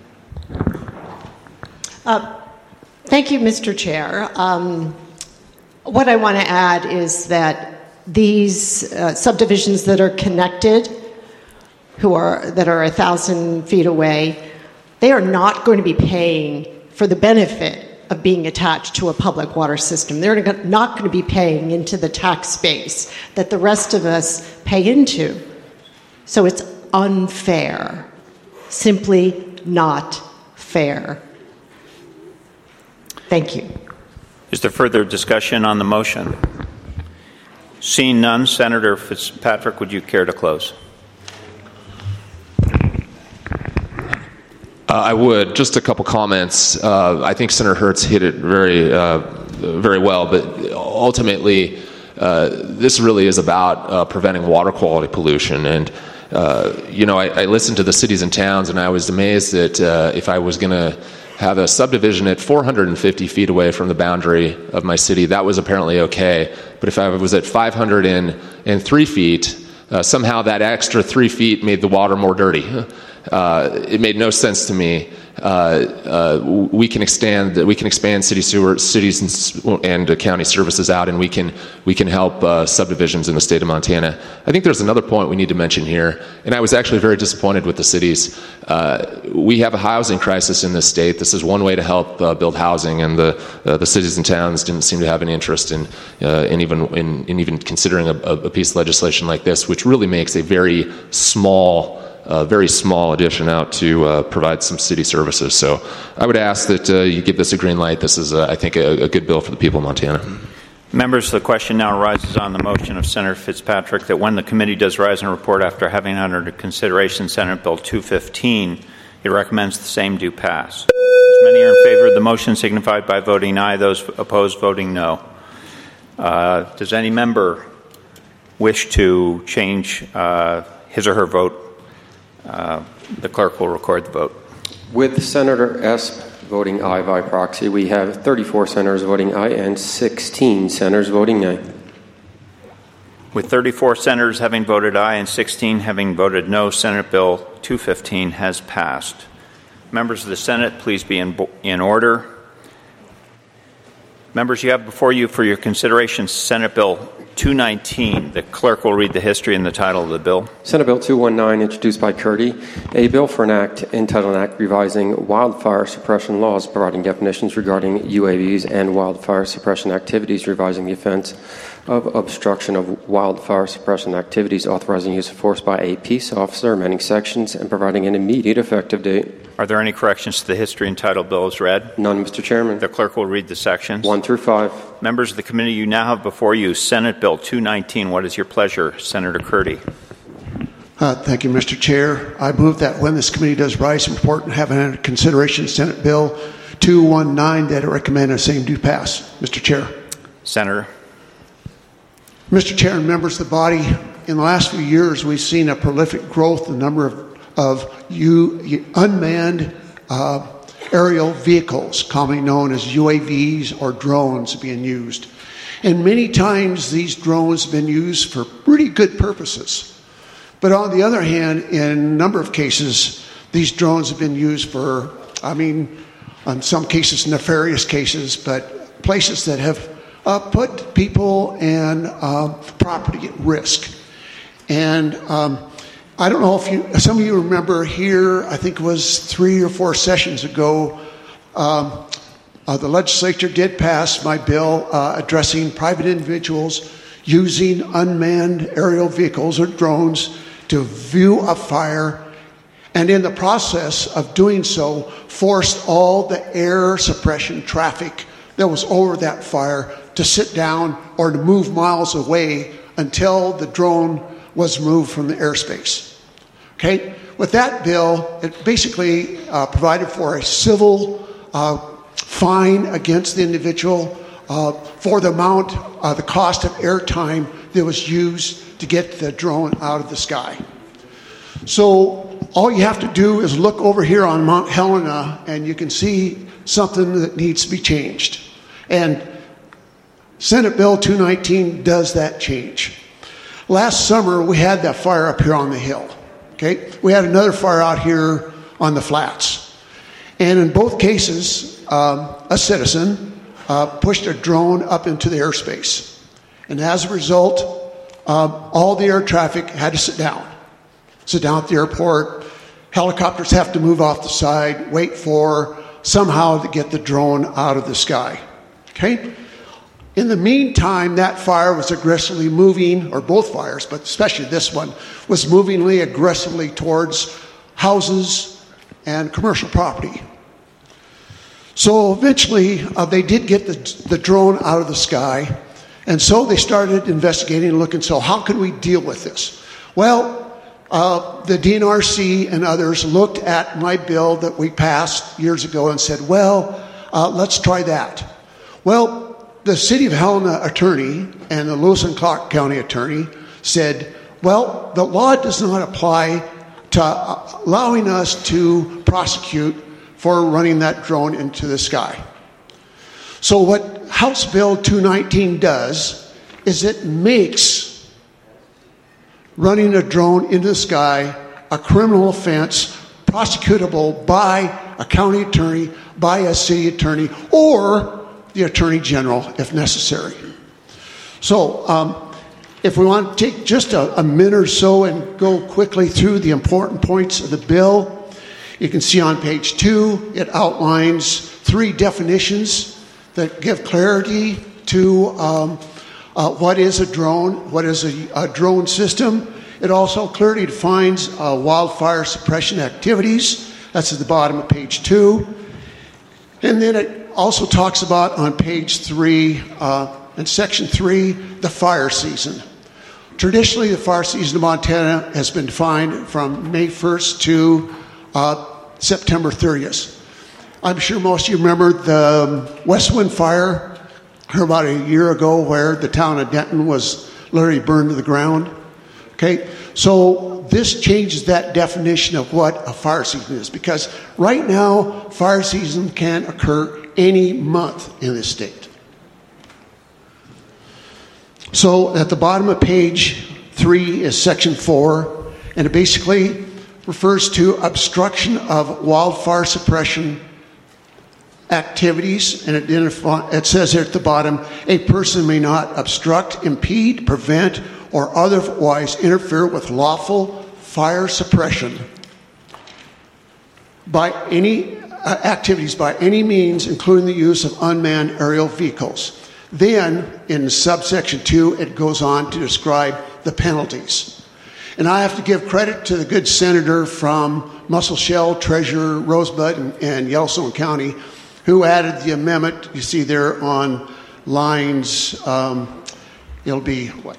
Uh, thank you, Mister Chair. Um, what I want to add is that these uh, subdivisions that are connected, who are that are a thousand feet away, they are not going to be paying for the benefit of being attached to a public water system. They're not going to be paying into the tax base that the rest of us pay into. So it's unfair, simply not fair. Thank you. Is there further discussion on the motion? Seeing none, Senator Fitzpatrick, would you care to close? Uh, I would. Just a couple comments. Uh, I think Senator Hertz hit it very, uh, very well, but ultimately, uh, this really is about uh, preventing water quality pollution. And, uh, you know, I, I listened to the cities and towns, and I was amazed that uh, if I was going to have a subdivision at four hundred fifty feet away from the boundary of my city, that was apparently okay. But if I was at five hundred three feet, uh, somehow that extra three feet made the water more dirty. Uh, it made no sense to me. Uh, uh, we can expand we can expand city sewer cities and, and uh, county services out, and we can we can help uh, subdivisions in the state of Montana. I think there's another point we need to mention here, and I was actually very disappointed with the cities. Uh, we have a housing crisis in this state. This is one way to help uh, build housing, and the uh, the cities and towns didn't seem to have any interest in uh, in even in, in even considering a, a piece of legislation like this, which really makes a very small. A very small addition out to uh, provide some city services. So I would ask that uh, you give this a green light. This is, uh, I think, a, a good bill for the people of Montana. Members, the question now arises on the motion of Senator Fitzpatrick that when the committee does rise and report after having under consideration Senate Bill two fifteen, it recommends the same do pass. As many are in favor of the motion signified by voting aye, those opposed voting no. Uh, does any member wish to change uh, his or her vote? Uh, the clerk will record the vote. With Senator Esp voting aye by proxy, we have thirty-four senators voting aye and sixteen senators voting nay. With thirty-four senators having voted aye and sixteen having voted no, Senate Bill two fifteen has passed. Members of the Senate, please be in, in order. Members, you have before you for your consideration Senate Bill two nineteen. The clerk will read the history and the title of the bill. Senate Bill two nineteen, introduced by Curdy, a bill for an act entitled an act revising wildfire suppression laws, providing definitions regarding U A Vs and wildfire suppression activities, revising the offense of obstruction of wildfire suppression activities, authorizing use of force by a peace officer, amending sections, and providing an immediate effective date. Are there any corrections to the history and title bill as read? None, Mister Chairman. The clerk will read the sections. One through five. Members of the committee, you now have before you Senate Bill two nineteen. What is your pleasure, Senator Curdy? Uh, thank you, Mister Chair. I move that when this committee does rise and report and have under consideration Senate Bill two nineteen, that it recommend the same do pass. Mister Chair. Senator. Mister Chair and members of the body, in the last few years, we've seen a prolific growth in the number of of U, unmanned uh, aerial vehicles, commonly known as U A Vs or drones, being used. And many times these drones have been used for pretty good purposes. But on the other hand, in a number of cases, these drones have been used for, I mean, in some cases nefarious cases, but places that have uh, put people and uh, property at risk. And um, I don't know if you, some of you remember here, I think it was three or four sessions ago, um, uh, the legislature did pass my bill uh, addressing private individuals using unmanned aerial vehicles or drones to view a fire, and in the process of doing so, forced all the air suppression traffic that was over that fire to sit down or to move miles away until the drone was moved from the airspace. Okay? With that bill, it basically uh, provided for a civil uh, fine against the individual uh, for the amount, uh, the cost of airtime that was used to get the drone out of the sky. So all you have to do is look over here on Mount Helena and you can see something that needs to be changed. And Senate Bill two nineteen does that change. Last summer we had that fire up here on the hill. Okay, we had another fire out here on the flats. And in both cases, um, a citizen uh, pushed a drone up into the airspace. And as a result, um, all the air traffic had to sit down. Sit down at the airport. Helicopters have to move off the side, wait for somehow to get the drone out of the sky. Okay? In the meantime, that fire was aggressively moving, or both fires, but especially this one, was moving aggressively towards houses and commercial property. So eventually, uh, they did get the, the drone out of the sky, and so they started investigating and looking, so how can we deal with this? Well, uh, the D N R C and others looked at my bill that we passed years ago and said, well, uh, let's try that. Well, the City of Helena attorney and the Lewis and Clark County attorney said, well, the law does not apply to uh, allowing us to prosecute for running that drone into the sky. So what House Bill two nineteen does is it makes running a drone into the sky a criminal offense prosecutable by a county attorney, by a city attorney, or the Attorney General, if necessary. So, um, if we want to take just a, a minute or so and go quickly through the important points of the bill, you can see on page two, it outlines three definitions that give clarity to um, uh, what is a drone, what is a, a drone system. It also clearly defines uh, wildfire suppression activities. That's at the bottom of page two. And then it also talks about on page three, uh, in section three, the fire season. Traditionally, the fire season in Montana has been defined from May first to uh, September thirtieth. I'm sure most of you remember the Westwind fire about a year ago where the town of Denton was literally burned to the ground. Okay, so this changes that definition of what a fire season is, because right now, fire season can occur any month in this state. So at the bottom of page three is section four, and it basically refers to obstruction of wildfire suppression activities, and it, it says here at the bottom, a person may not obstruct, impede, prevent, or otherwise interfere with lawful fire suppression by any uh, activities by any means, including the use of unmanned aerial vehicles. Then, in subsection two, it goes on to describe the penalties. And I have to give credit to the good senator from Muscle Shell, Treasure, Rosebud, and, and Yellowstone County, who added the amendment you see there on lines, um, it'll be what?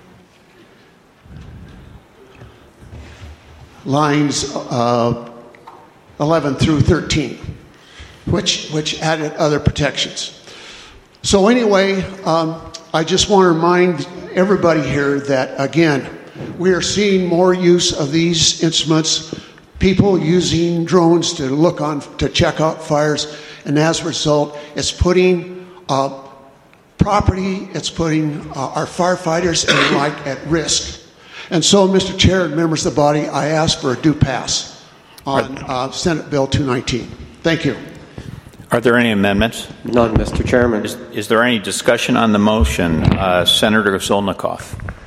Lines uh, eleven through thirteen, which, which added other protections. So anyway, um, I just want to remind everybody here that, again, we are seeing more use of these instruments, people using drones to look on, to check out fires, and as a result, it's putting uh, property, it's putting uh, our firefighters and the like at risk. And so, Mister Chair and members of the body, I ask for a due pass on uh, Senate Bill two nineteen. Thank you. Are there any amendments? None, Mister Chairman. Is, is there any discussion on the motion? Uh, Senator Zolnikoff.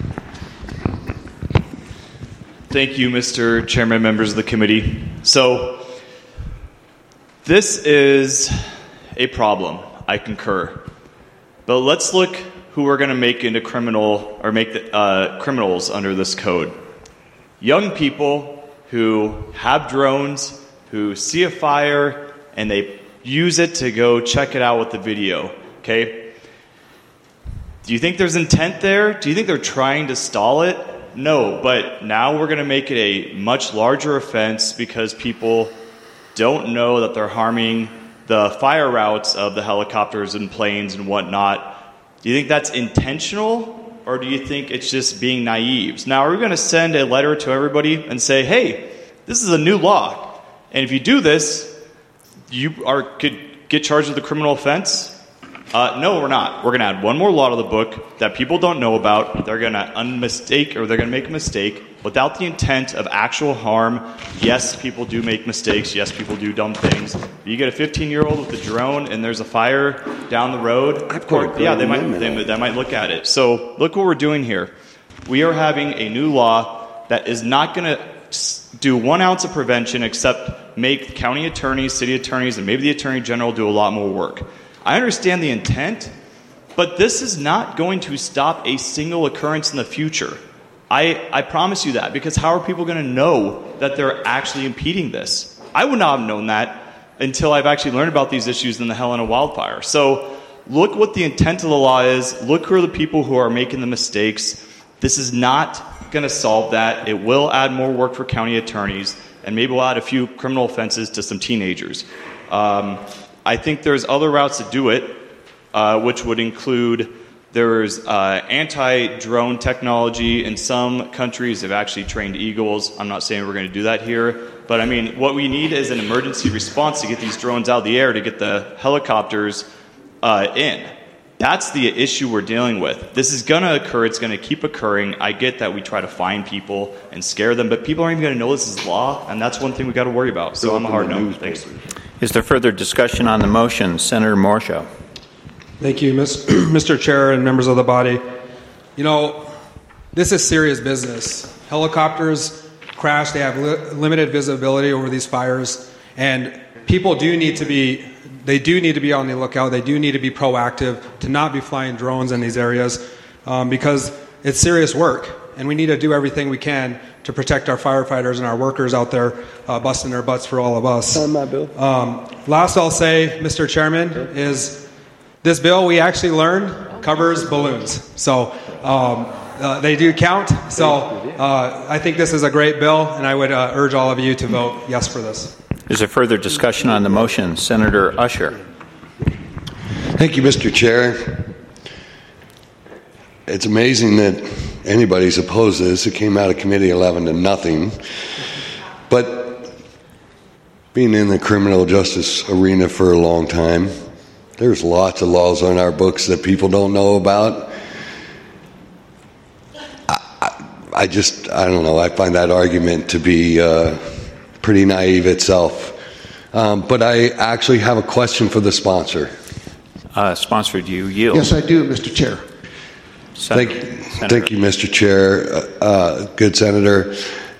Thank you, Mister Chairman, members of the committee. So, this is a problem. I concur. But let's look who we're going to make into criminal or make the, uh, criminals under this code. young people who have drones, who see a fire, and they use it to go check it out with the video, okay? Do you think there's intent there? Do you think they're trying to stall it? No, but now we're going to make it a much larger offense because people don't know that they're harming the fire routes of the helicopters and planes and whatnot. Do you think that's intentional, or do you think it's just being naive? Now, are we going to send a letter to everybody and say, hey, this is a new law, and if you do this, you are could get charged with a criminal offense? Uh, no, we're not. We're going to add one more law to the book that people don't know about. They're going to unmistake, or they're going to make a mistake without the intent of actual harm. Yes, people do make mistakes. Yes, people do dumb things. If you get a fifteen-year-old with a drone and there's a fire down the road, or, yeah, they might they, they might look at it. So look what we're doing here. We are having a new law that is not going to do one ounce of prevention except make county attorneys, city attorneys, and maybe the attorney general do a lot more work. I understand the intent, but this is not going to stop a single occurrence in the future. I, I promise you that, because how are people going to know that they're actually impeding this? I would not have known that until I've actually learned about these issues in the Helena wildfire. So look what the intent of the law is. Look who are the people who are making the mistakes. This is not going to solve that. It will add more work for county attorneys, and maybe we'll add a few criminal offenses to some teenagers. Um, I think there's other routes to do it, uh, which would include there's uh, anti-drone technology. In some countries, they've actually trained eagles. I'm not saying we're going to do that here, but I mean, what we need is an emergency response to get these drones out of the air, to get the helicopters uh, in. That's the issue we're dealing with. This is going to occur. It's going to keep occurring. I get that we try to find people and scare them, but people aren't even going to know this is law, and that's one thing we've got to worry about. So I'm a hard no. Thanks. Is there further discussion on the motion? Senator Morshow. Thank you, Mister Chair and members of the body. You know, this is serious business. Helicopters crash. They have li- limited visibility over these fires, and people do need to be They do need to be on the lookout. They do need to be proactive, to not be flying drones in these areas, um, because it's serious work, and we need to do everything we can to protect our firefighters and our workers out there uh, busting their butts for all of us. On my bill. Um, last I'll say, Mister Chairman, is this bill, we actually learned, covers balloons. So um, uh, they do count. So uh, I think this is a great bill, and I would uh, urge all of you to vote yes for this. Is there further discussion on the motion? Senator Usher. Thank you, Mister Chair. It's amazing that anybody's opposed to this. It came out of committee eleven to nothing. But being in the criminal justice arena for a long time, there's lots of laws on our books that people don't know about. I, I, I just, I don't know, I find that argument to be uh, pretty naive itself. Um, but I actually have a question for the sponsor. Uh, sponsor, do you yield? Yes, I do, Mister Chair. Thank, thank you, Mister Chair. Uh, uh, good Senator.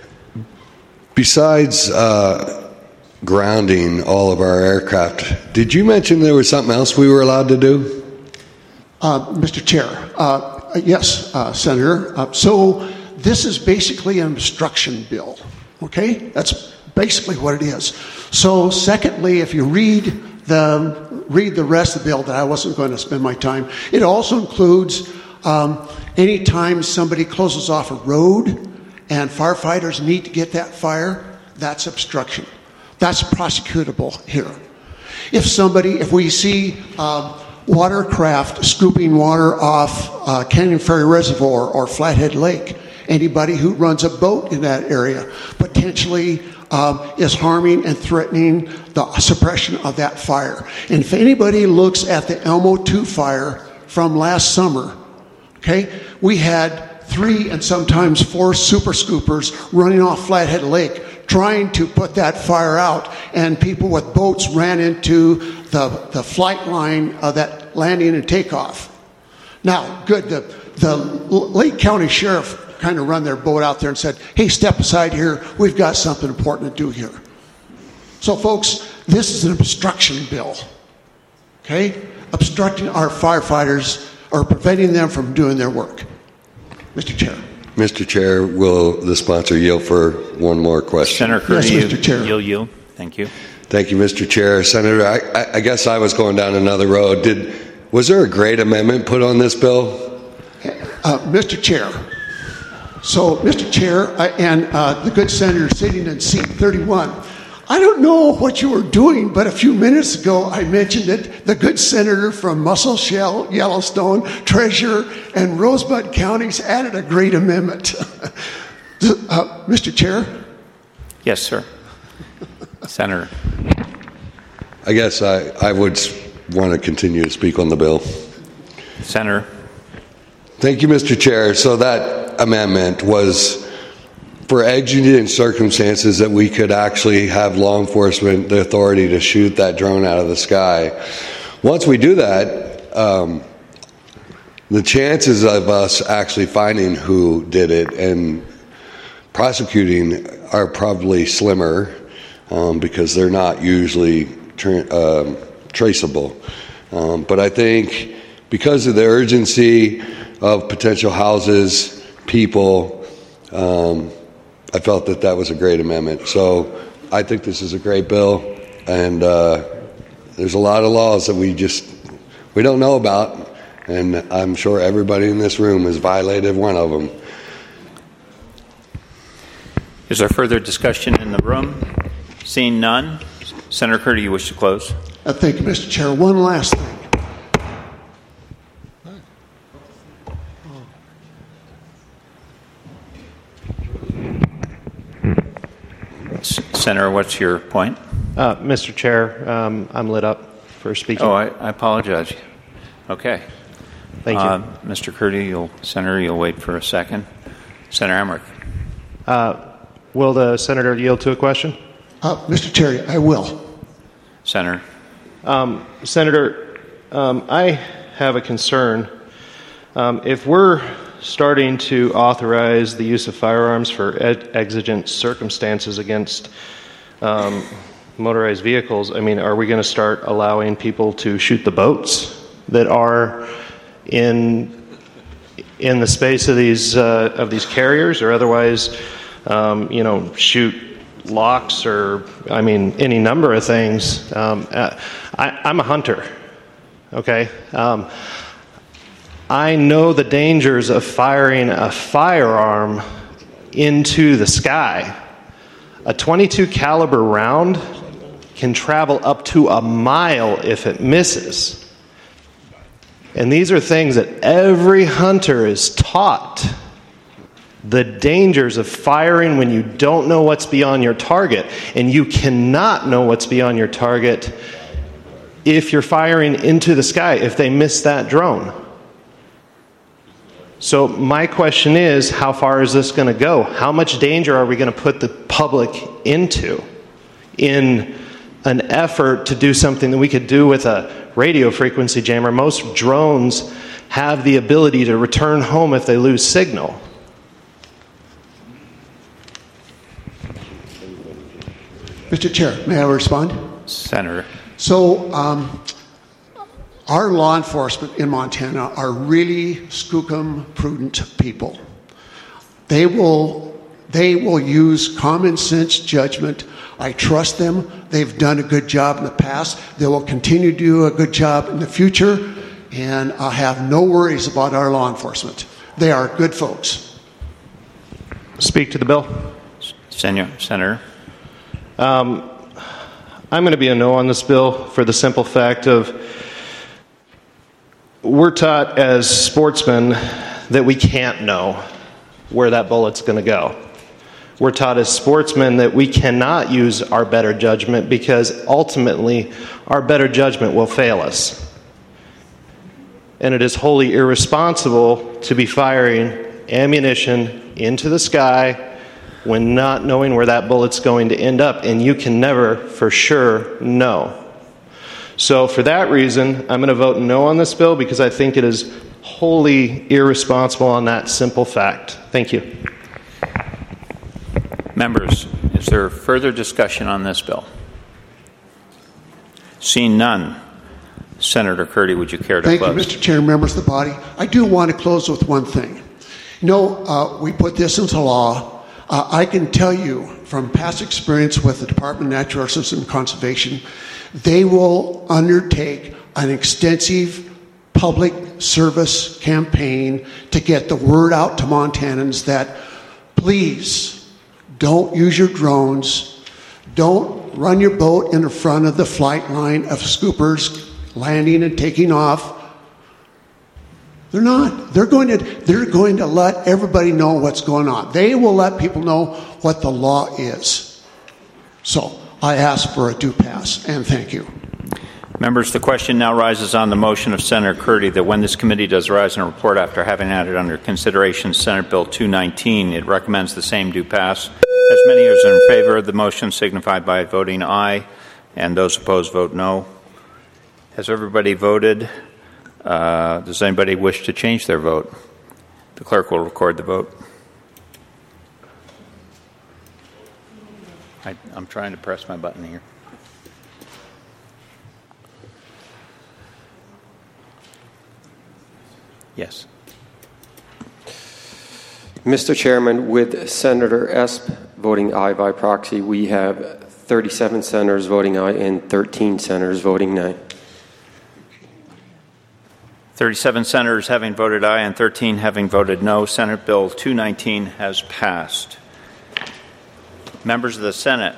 Besides uh, grounding all of our aircraft, did you mention there was something else we were allowed to do? Uh, Mister Chair, uh, yes, uh, Senator. Uh, so this is basically an obstruction bill, okay? That's basically what it is. So secondly, if you read the read the rest of the bill, that I wasn't going to spend my time, it also includes um, any time somebody closes off a road and firefighters need to get that fire, that's obstruction. That's prosecutable here. If somebody, if we see um, watercraft scooping water off uh, Canyon Ferry Reservoir or Flathead Lake, anybody who runs a boat in that area potentially um, is harming and threatening the suppression of that fire. And if anybody looks at the Elmo two fire from last summer, okay, we had three and sometimes four super scoopers running off Flathead Lake trying to put that fire out, and people with boats ran into the, the flight line of that landing and takeoff. Now, good, the, the Lake County Sheriff kind of run their boat out there and said, hey, step aside here, we've got something important to do here. So folks, this is an obstruction bill, okay? Obstructing our firefighters or preventing them from doing their work. Mister Chair. Mister Chair, will the sponsor yield for one more question? Senator Curdy, Yes, Mister Chair. You'll yield. Thank you. Thank you, Mister Chair. Senator, I, I, I guess I was going down another road. Did was there a great amendment put on this bill? Uh, Mister Chair. So, Mister Chair, I, and uh, the good senator sitting in seat thirty-one, I don't know what you were doing, but a few minutes ago I mentioned it. The good senator from Muscle Shell, Yellowstone, Treasure, and Rosebud counties added a great amendment. uh, Mister Chair? Yes, sir. Senator. I guess I, I would want to continue to speak on the bill. Senator. Thank you, Mister Chair. So that amendment was for exigent circumstances that we could actually have law enforcement the authority to shoot that drone out of the sky. Once we do that, um, the chances of us actually finding who did it and prosecuting are probably slimmer um, because they're not usually tra- um, traceable. Um, but I think because of the urgency of potential houses, people, um, I felt that that was a great amendment. So I think this is a great bill, and uh, there's a lot of laws that we just we don't know about, and I'm sure everybody in this room has violated one of them. Is there further discussion in the room? Seeing none, Senator Curdy, you wish to close? Uh, thank you, Mister Chair. One last thing. Senator, what's your point? Uh, Mister Chair, um, I'm lit up for speaking. Oh, I, I apologize. Okay. Thank you. Uh, Mister Curdy, you'll, Senator, you'll wait for a second. Senator Emmerich. Uh, will the senator yield to a question? Uh, Mister Chair, I will. Senator. Um, Senator, um, I have a concern. Um, if we're starting to authorize the use of firearms for ed- exigent circumstances against um, motorized vehicles, I mean, are we going to start allowing people to shoot the boats that are in in the space of these uh, of these carriers, or otherwise, um, you know, shoot locks, or I mean, any number of things? Um, uh, I, I'm a hunter. Okay. Um, I know the dangers of firing a firearm into the sky. A twenty-two caliber round can travel up to a mile if it misses. And these are things that every hunter is taught. The dangers of firing when you don't know what's beyond your target. And you cannot know what's beyond your target if you're firing into the sky, if they miss that drone. So my question is, how far is this going to go? How much danger are we going to put the public into in an effort to do something that we could do with a radio frequency jammer? Most drones have the ability to return home if they lose signal. Mister Chair, may I respond? Senator. So, um, our law enforcement in Montana are really skookum prudent people. They will, they will use common sense judgment. I trust them. They've done a good job in the past. They will continue to do a good job in the future, and I have no worries about our law enforcement. They are good folks. Speak to the bill. Senator. Senator. Um, I'm going to be a no on this bill for the simple fact of we're taught as sportsmen that we can't know where that bullet's going to go. We're taught as sportsmen that we cannot use our better judgment because ultimately our better judgment will fail us. And it is wholly irresponsible to be firing ammunition into the sky when not knowing where that bullet's going to end up, and you can never for sure know. So for that reason, I'm going to vote no on this bill because I think it is wholly irresponsible on that simple fact. Thank you. Members, is there further discussion on this bill? Seeing none, Senator Curdy, would you care to Thank close? you, Mister Chair, members of the body. I do want to close with one thing. No, uh, we put this into law. Uh, I can tell you from past experience with the Department of Natural Resources and Conservation, they will undertake an extensive public service campaign to get the word out to Montanans that please don't use your drones, don't run your boat in the front of the flight line of scoopers landing and taking off. They're not. They're going to they're going to let everybody know what's going on. They will let people know what the law is. So I ask for a due pass, and thank you. Members, the question now rises on the motion of Senator Curdy that when this committee does rise in a report after having had it under consideration Senate Bill two nineteen, it recommends the same due pass. As many as are in favor of the motion signify by voting aye, and those opposed vote no. Has everybody voted? Uh, does anybody wish to change their vote? The clerk will record the vote. I, I'm trying to press my button here. Yes. Mister Chairman, with Senator Esp voting aye by proxy, we have thirty-seven senators voting aye and thirteen senators voting nay. thirty-seven senators having voted aye and thirteen having voted no. Senate Bill two nineteen has passed. Members of the Senate,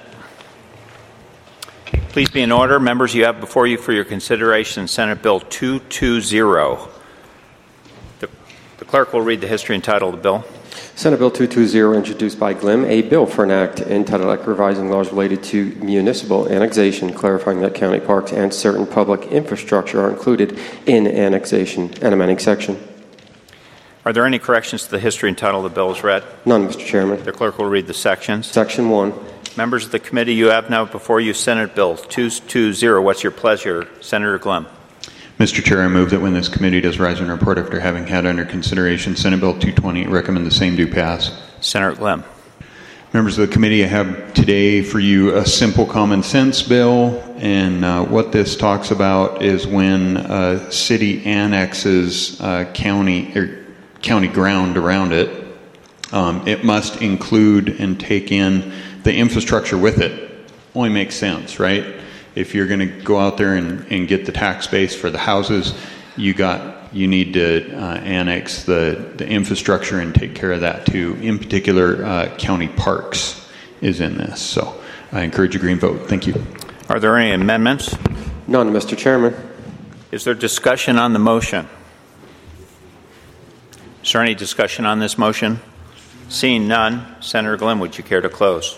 please be in order. Members, you have before you for your consideration Senate Bill two twenty. The, the clerk will read the history and title of the bill. Senate Bill two twenty, introduced by Glim, a bill for an act entitled Act Revising Laws Related to Municipal Annexation, clarifying that county parks and certain public infrastructure are included in annexation, and amending section. Are there any corrections to the history and title of the bill as read? None, Mister Chairman. The clerk will read the sections. Section one. Members of the committee, you have now before you Senate Bill two twenty. What's your pleasure? Senator Glim. Mister Chair, I move that when this committee does rise in report after having had under consideration Senate Bill two twenty, recommend the same do pass. Senator Glim. Members of the committee, I have today for you a simple common sense bill, and uh, what this talks about is when a city annexes uh, county or county ground around it, um, it must include and take in the infrastructure with it. Only makes sense, right? If you're going to go out there and, and get the tax base for the houses, you got you need to uh, annex the, the infrastructure and take care of that too. In particular, uh, county parks is in this. So I encourage a green vote. Thank you. Are there any amendments? None, Mister Chairman. Is there discussion on the motion? Is there any discussion on this motion? Seeing none, Senator Glim, would you care to close?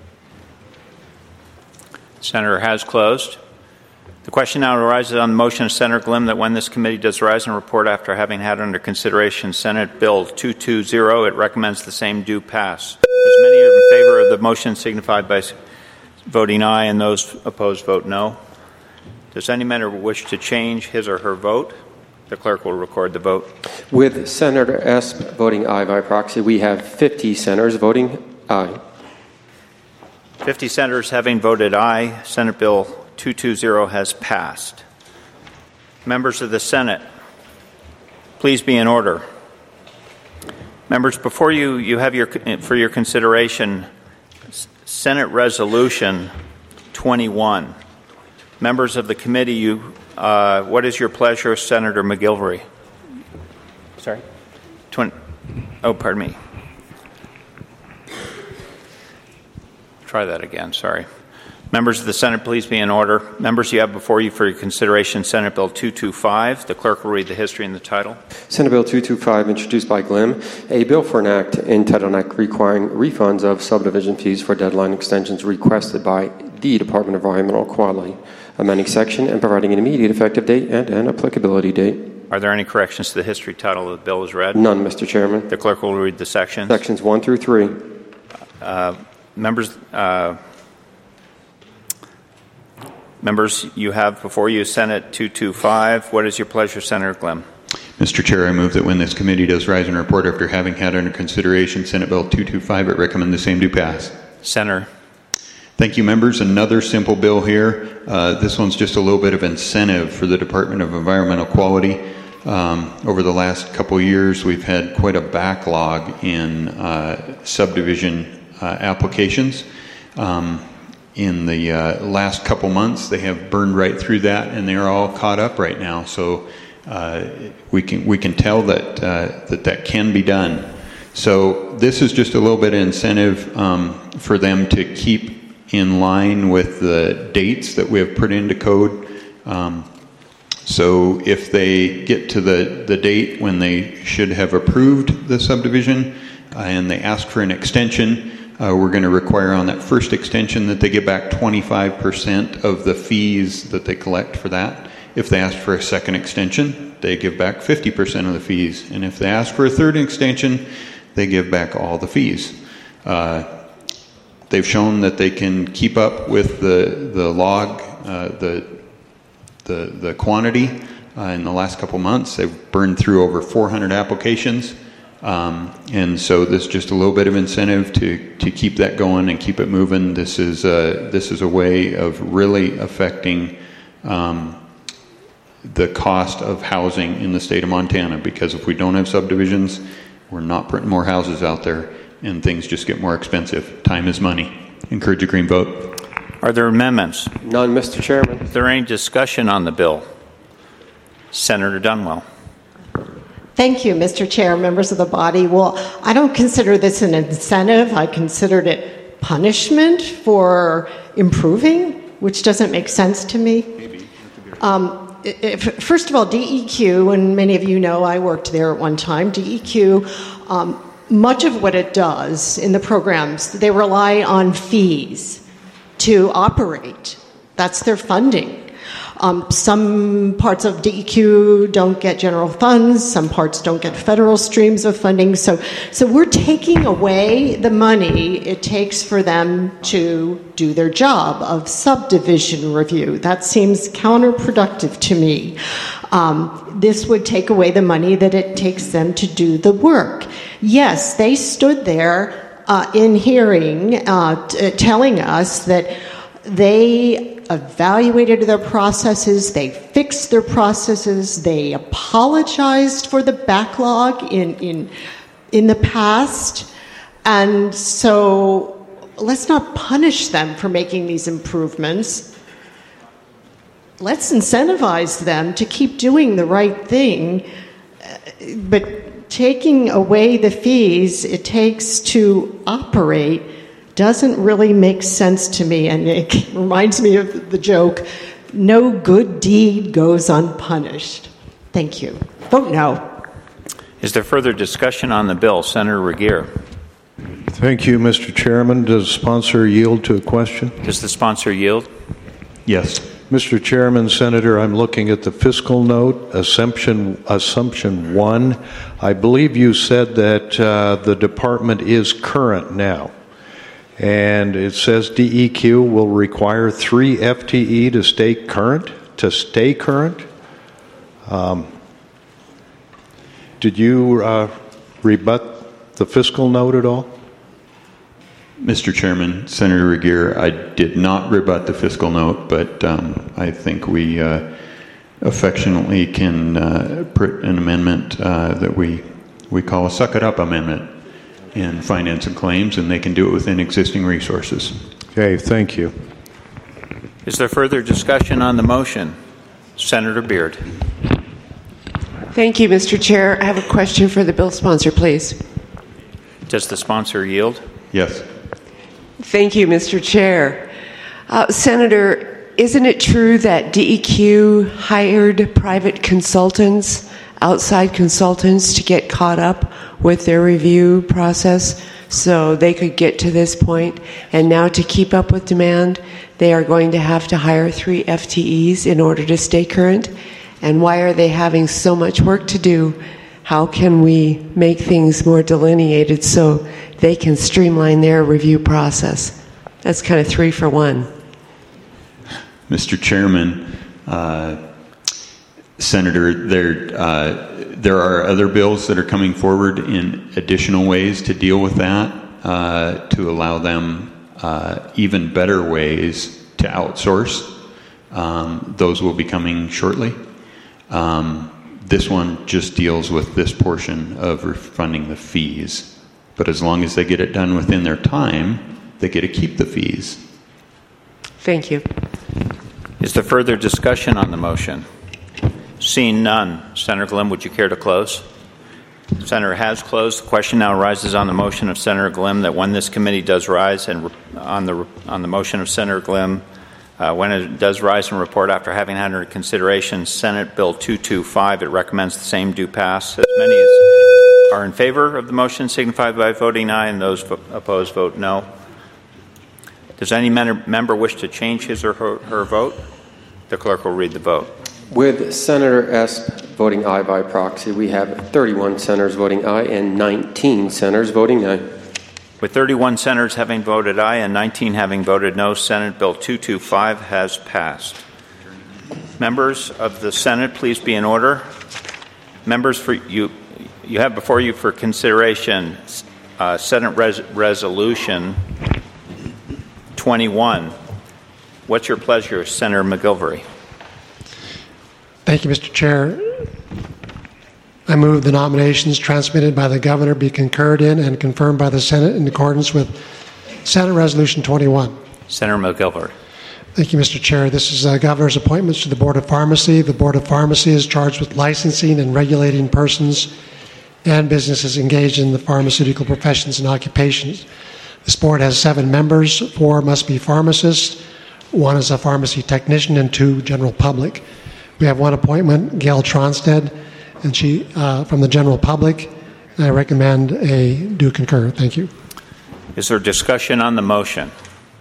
Senator has closed. The question now arises on the motion of Senator Glim that when this committee does rise and report after having had under consideration Senate Bill two twenty, it recommends the same do pass. As many are in favor of the motion signify by voting aye, and those opposed vote no. Does any member wish to change his or her vote? The clerk will record the vote. With Senator Esp voting aye by proxy, we have fifty senators voting aye. fifty senators having voted aye, Senate Bill two twenty has passed. Members of the Senate, please be in order. Members, before you, you have your, for your consideration Senate Resolution twenty-one. Members of the committee, you, uh, what is your pleasure, Senator McGilvery? Sorry? twenty, oh, pardon me. Try that again, sorry. Members of the Senate, please be in order. Members, you have before you for your consideration Senate Bill two twenty-five. The clerk will read the history and the title. Senate Bill two twenty-five, introduced by Glim, a bill for an act entitled Act requiring refunds of subdivision fees for deadline extensions requested by the Department of Environmental Quality, amending section and providing an immediate effective date and an applicability date. Are there any corrections to the history title of the bill as read? None, Mister Chairman. The clerk will read the sections. Sections one through three. Uh, members, uh, members, you have before you Senate two twenty-five. What is your pleasure, Senator Glim? Mister Chair, I move that when this committee does rise and report after having had under consideration Senate Bill two twenty-five, it recommend the same do pass. Senator. Thank you, members. Another simple bill here. Uh, this one's just a little bit of incentive for the Department of Environmental Quality Um, over the last couple of years, we've had quite a backlog in uh, subdivision uh, applications. Um, in the uh, last couple months, they have burned right through that, and they're all caught up right now. So uh, we can we can tell that uh, that that can be done. So this is just a little bit of incentive um, for them to keep in line with the dates that we have put into code. Um, so if they get to the, the date when they should have approved the subdivision uh, and they ask for an extension, uh, we're going to require on that first extension that they get back twenty-five percent of the fees that they collect for that. If they ask for a second extension, they give back fifty percent of the fees. And if they ask for a third extension, they give back all the fees. Uh, they've shown that they can keep up with the the log, uh, the the the quantity. Uh, in the last couple months, they've burned through over four hundred applications, um, and so this is just a little bit of incentive to to keep that going and keep it moving. This is a, this is a way of really affecting Um, the cost of housing in the state of Montana, because if we don't have subdivisions, we're not putting more houses out there, and things just get more expensive. Time is money. Encourage a green vote. Are there amendments? None, Mister Chairman. Is there any discussion on the bill? Senator Dunwell. Thank you, Mister Chair, members of the body. Well, I don't consider this an incentive. I considered it punishment for improving, which doesn't make sense to me. Um, if, first of all, D E Q, and many of you know I worked there at one time, D E Q, um, much of what it does in the programs, they rely on fees to operate. That's their funding. Um, some parts of D E Q don't get general funds, some parts don't get federal streams of funding. So, so we're taking away the money it takes for them to do their job of subdivision review. That seems counterproductive to me. Um, this would take away the money that it takes them to do the work. Yes, they stood there uh, in hearing uh, t- telling us that they evaluated their processes, they fixed their processes, they apologized for the backlog in in in the past, and so let's not punish them for making these improvements. Let's incentivize them to keep doing the right thing, but taking away the fees it takes to operate doesn't really make sense to me, and it reminds me of the joke, no good deed goes unpunished. Thank you. Vote no. Is there further discussion on the bill? Senator Regier. Thank you, Mister Chairman. Does the sponsor yield to a question? Does the sponsor yield? Yes. Mister Chairman, Senator, I'm looking at the fiscal note, assumption, assumption one. I believe you said that uh, the department is current now. And it says D E Q will require three F T E to stay current, to stay current. Um, did you uh, rebut the fiscal note at all? Mister Chairman, Senator Regier, I did not rebut the fiscal note, but um, I think we uh, affectionately can uh, put an amendment uh, that we, we call a suck it up amendment in finance and claims, and they can do it within existing resources. Okay, thank you. Is there further discussion on the motion? Senator Beard. Thank you, Mister Chair. I have a question for the bill sponsor, please. Does the sponsor yield? Yes. Thank you, Mister Chair. Uh, Senator, isn't it true that D E Q hired private consultants, outside consultants, to get caught up with their review process so they could get to this point? And now to keep up with demand, they are going to have to hire three F T Es in order to stay current? And why are they having so much work to do? How can we make things more delineated so they can streamline their review process? That's kind of three for one. Mister Chairman, uh, Senator, there uh, there are other bills that are coming forward in additional ways to deal with that, uh, to allow them uh, even better ways to outsource. Um, those will be coming shortly. Um, This one just deals with this portion of refunding the fees. But as long as they get it done within their time, they get to keep the fees. Thank you. Is there further discussion on the motion? Seeing none, Senator Glim, would you care to close? The Senator has closed. The question now arises on the motion of Senator Glim that when this committee does rise, and on the on the motion of Senator Glim, uh, when it does rise and report after having had under consideration Senate Bill two twenty-five, it recommends the same do pass. As many as are in favor of the motion signify by voting aye, and those vo- opposed vote no. Does any men- member wish to change his or her, her vote? The clerk will read the vote. With Senator Esp voting aye by proxy, we have thirty-one senators voting aye and nineteen senators voting nay. With thirty-one senators having voted aye and nineteen having voted no, Senate Bill two twenty-five has passed. Members of the Senate, please be in order. Members, for you, you have before you for consideration uh, Senate Res- Resolution twenty-one. What's your pleasure, Senator McGilvery? Thank you, Mister Chair. I move the nominations transmitted by the governor be concurred in and confirmed by the Senate in accordance with Senate Resolution twenty-one. Senator McGilvery. Thank you, Mister Chair. This is uh, governor's appointments to the Board of Pharmacy. The Board of Pharmacy is charged with licensing and regulating persons and businesses engaged in the pharmaceutical professions and occupations. This board has seven members. Four must be pharmacists, one is a pharmacy technician, and two general public. We have one appointment, Gail Tronstead, and she uh, from the general public. And I recommend a do concur. Thank you. Is there discussion on the motion?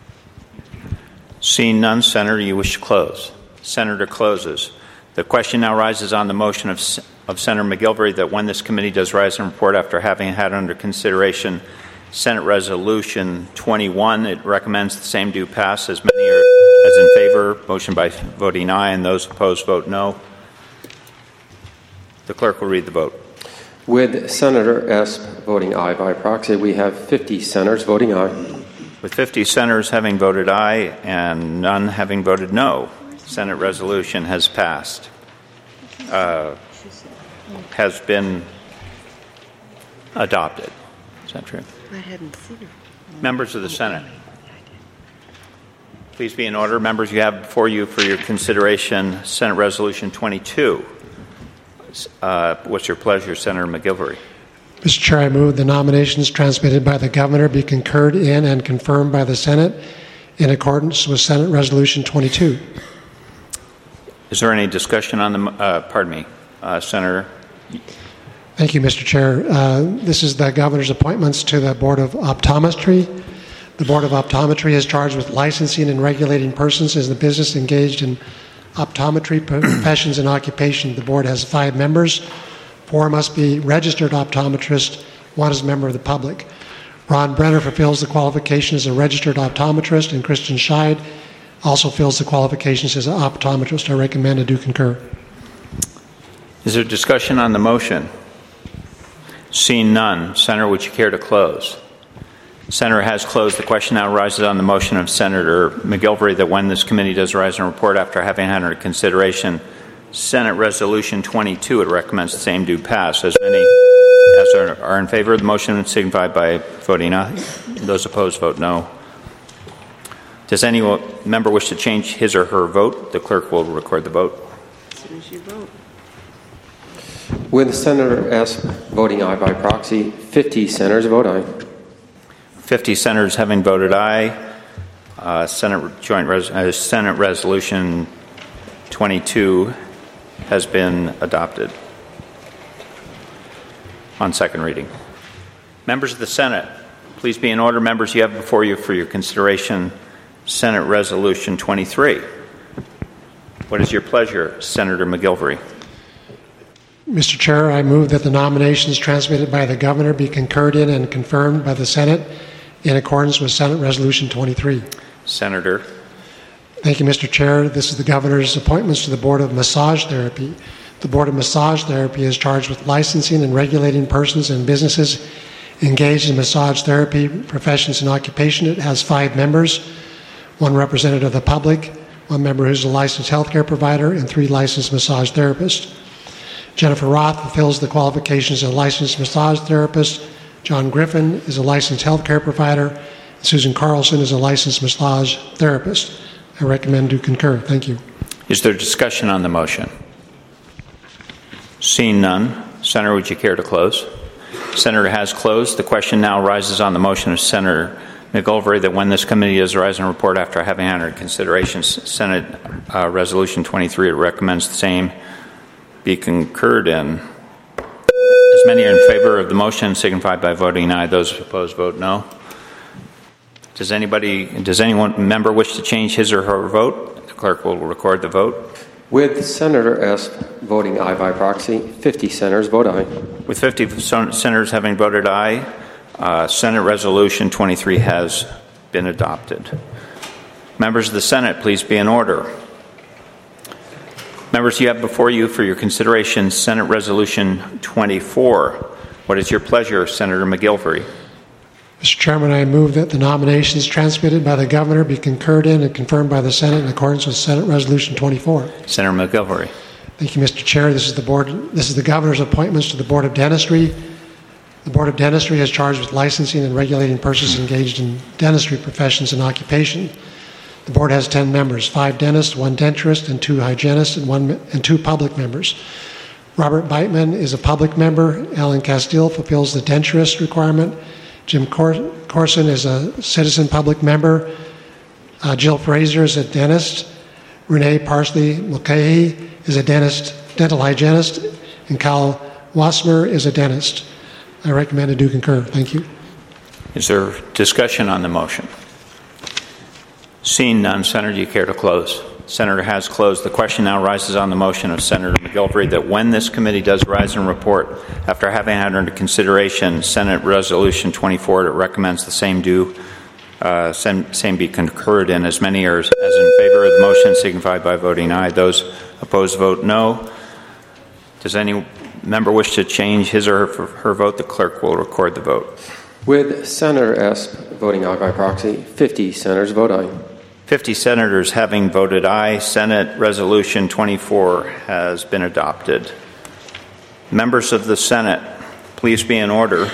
Seeing none, Senator, you wish to close. Senator closes. The question now rises on the motion of, of Senator McGilvery that when this committee does rise and report after having had under consideration Senate Resolution twenty-one, it recommends the same do pass. As many are as in favor, motion by voting aye, and those opposed vote no. The clerk will read the vote. With Senator Esp voting aye by proxy, we have fifty senators voting aye. With fifty senators having voted aye and none having voted no, Senate resolution has passed. Uh, has been adopted. Is that true? I hadn't seen her. Members of the Senate, please be in order. Members, you have before you for your consideration Senate Resolution twenty-two. Uh, what's your pleasure, Senator McGilvery? Mister Chair, I move the nominations transmitted by the governor be concurred in and confirmed by the Senate in accordance with Senate Resolution twenty-two. Is there any discussion on the, uh, pardon me, uh, Senator? Thank you, Mister Chair. Uh, this is the governor's appointments to the Board of Optometry. The Board of Optometry is charged with licensing and regulating persons as the business engaged in optometry professions and occupation. The board has five members. Four must be registered optometrists. One is a member of the public. Ron Brenner fulfills the qualification as a registered optometrist, and Kristen Scheid also fills the qualifications as an optometrist. I recommend a do concur. Is there discussion on the motion? Seeing none, Senator, would you care to close? Senator has closed. The question now arises on the motion of Senator McGilvery that when this committee does rise and report after having had under consideration Senate Resolution twenty-two, it recommends the same do pass. As many as are, are in favor of the motion signify by voting aye. Those opposed vote no. Does any member wish to change his or her vote? The clerk will record the vote. As soon as you vote. With Senator Esp voting aye by proxy, fifty senators vote aye. fifty senators having voted aye, uh, Senate Joint Res- uh, Senate Resolution twenty-two has been adopted on second reading. Members of the Senate, please be in order. Members, you have before you for your consideration Senate Resolution twenty-three. What is your pleasure, Senator McGilvery? Mister Chair, I move that the nominations transmitted by the governor be concurred in and confirmed by the Senate in accordance with Senate Resolution twenty-three. Senator. Thank you, Mister Chair. This is the governor's appointments to the Board of Massage Therapy. The Board of Massage Therapy is charged with licensing and regulating persons and businesses engaged in massage therapy, professions, and occupation. It has five members, one representative of the public, one member who's a licensed healthcare provider, and three licensed massage therapists. Jennifer Roth fulfills the qualifications of a licensed massage therapist. John Griffin is a licensed healthcare provider. And Susan Carlson is a licensed massage therapist. I recommend to concur. Thank you. Is there discussion on the motion? Seeing none, Senator, would you care to close? Senator has closed. The question now rises on the motion of Senator McGilvray that when this committee does rise and report after having under consideration Senate uh, Resolution twenty-three, it recommends the same be concurred in. As many are in favor of the motion, signify by voting aye. Those opposed, vote no. Does anybody, does anyone member wish to change his or her vote? The clerk will record the vote. With Senator Esp voting aye by proxy, fifty senators vote aye. With fifty senators having voted aye, uh, Senate Resolution twenty-three has been adopted. Members of the Senate, please be in order. Members, you have before you for your consideration Senate Resolution twenty-four. What is your pleasure, Senator McGilvray? Mister Chairman, I move that the nominations transmitted by the Governor be concurred in and confirmed by the Senate in accordance with Senate Resolution twenty-four. Senator McGilvray. Thank you, Mister Chair. This is the board. This is the Governor's appointments to the Board of Dentistry. The Board of Dentistry is charged with licensing and regulating persons engaged in dentistry professions and occupation. The board has ten members: five dentists, one denturist, and two hygienists, and one and two public members. Robert Beitman is a public member. Alan Castile fulfills the denturist requirement. Jim Cor- Corson is a citizen public member. Uh, Jill Fraser is a dentist. Renee Parsley Mulcahy is a dentist, dental hygienist. And Kyle Wasmer is a dentist. I recommend to do concur. Thank you. Is there discussion on the motion? Seeing none, Senator, do you care to close? Senator has closed. The question now rises on the motion of Senator McGilvray that when this committee does rise and report, after having had under consideration Senate Resolution twenty-four, it recommends the same do, uh, same, same be concurred in. As many are as in favor of the motion, signify by voting aye. Those opposed, vote no. Does any member wish to change his or her, her vote? The clerk will record the vote. With Senator Esp voting aye by proxy, fifty senators vote aye. fifty senators having voted aye, Senate Resolution twenty-four has been adopted. Members of the Senate, please be in order.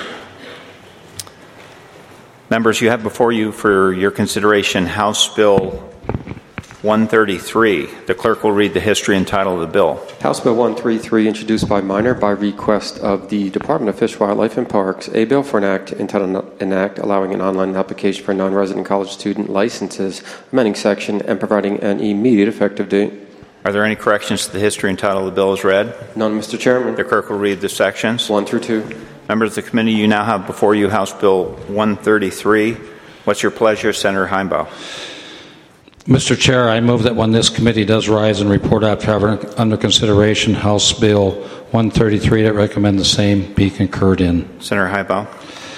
Members, you have before you for your consideration House Bill one thirty-three. The clerk will read the history and title of the bill. House Bill one thirty-three, introduced by minor by request of the Department of Fish, Wildlife, and Parks, a bill for an act entitled an act allowing an online application for non-resident college student licenses, amending section and providing an immediate effective date. Are there any corrections to the history and title of the bill as read? None, Mister Chairman. The clerk will read the sections. One through two. Members of the committee, you now have before you House Bill one thirty-three. What's your pleasure, Senator Heimbaugh? Mister Chair, I move that when this committee does rise and report after having under consideration House Bill one thirty-three, that recommend the same be concurred in. Senator Heimbaugh.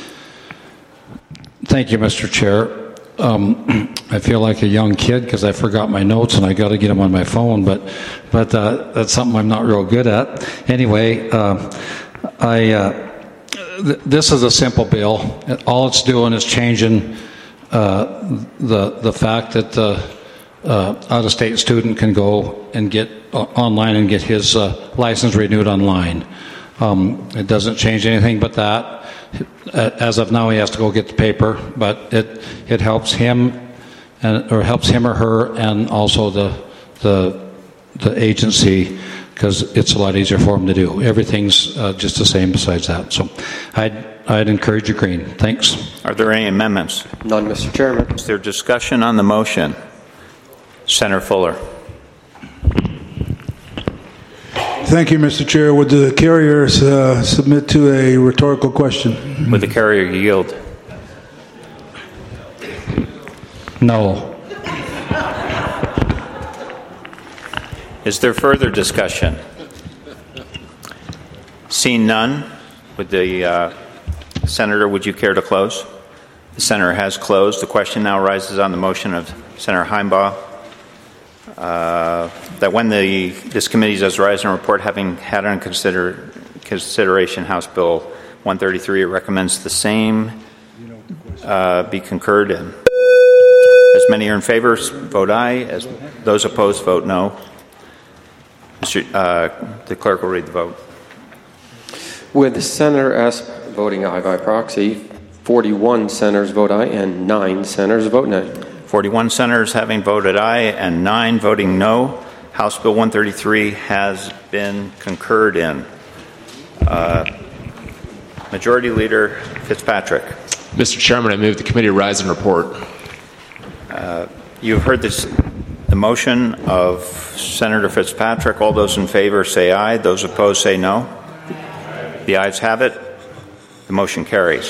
Thank you, Mister Chair. Um, I feel like a young kid because I forgot my notes and I got to get them on my phone, but but uh, that's something I'm not real good at. Anyway, uh, I uh, th- this is a simple bill. All it's doing is changing uh, the the fact that the Uh, out-of-state student can go and get uh, online and get his uh, license renewed online. Um, it doesn't change anything but that. As of now, he has to go get the paper, but it it helps him and or helps him or her, and also the the the agency, because it's a lot easier for them to do. Everything's uh, just the same besides that. So, I'd I'd encourage you green. Thanks. Are there any amendments? None, Mister Chairman. Is there discussion on the motion? Senator Fuller. Thank you, Mister Chair. Would the carriers uh, submit to a rhetorical question? Would the carrier yield? No. Is there further discussion? Seeing none, would the uh, Senator, would you care to close? The Senator has closed. The question now rises on the motion of Senator Heimbaugh. Uh, that when the this committee does rise and report, having had on consider, consideration House Bill one thirty-three, it recommends the same uh, be concurred in. As many are in favor, vote aye. As those opposed, vote no. Mister Uh, the clerk will read the vote. With Senator Esp voting aye by proxy, forty-one senators vote aye and nine senators vote nay. forty-one senators having voted aye and nine voting no, House Bill one thirty-three has been concurred in. Uh, Majority Leader Fitzpatrick. Mister Chairman, I move the committee rise and report. Uh, you've heard this, the motion of Senator Fitzpatrick. All those in favor say aye. Those opposed say no. The ayes have it. The motion carries.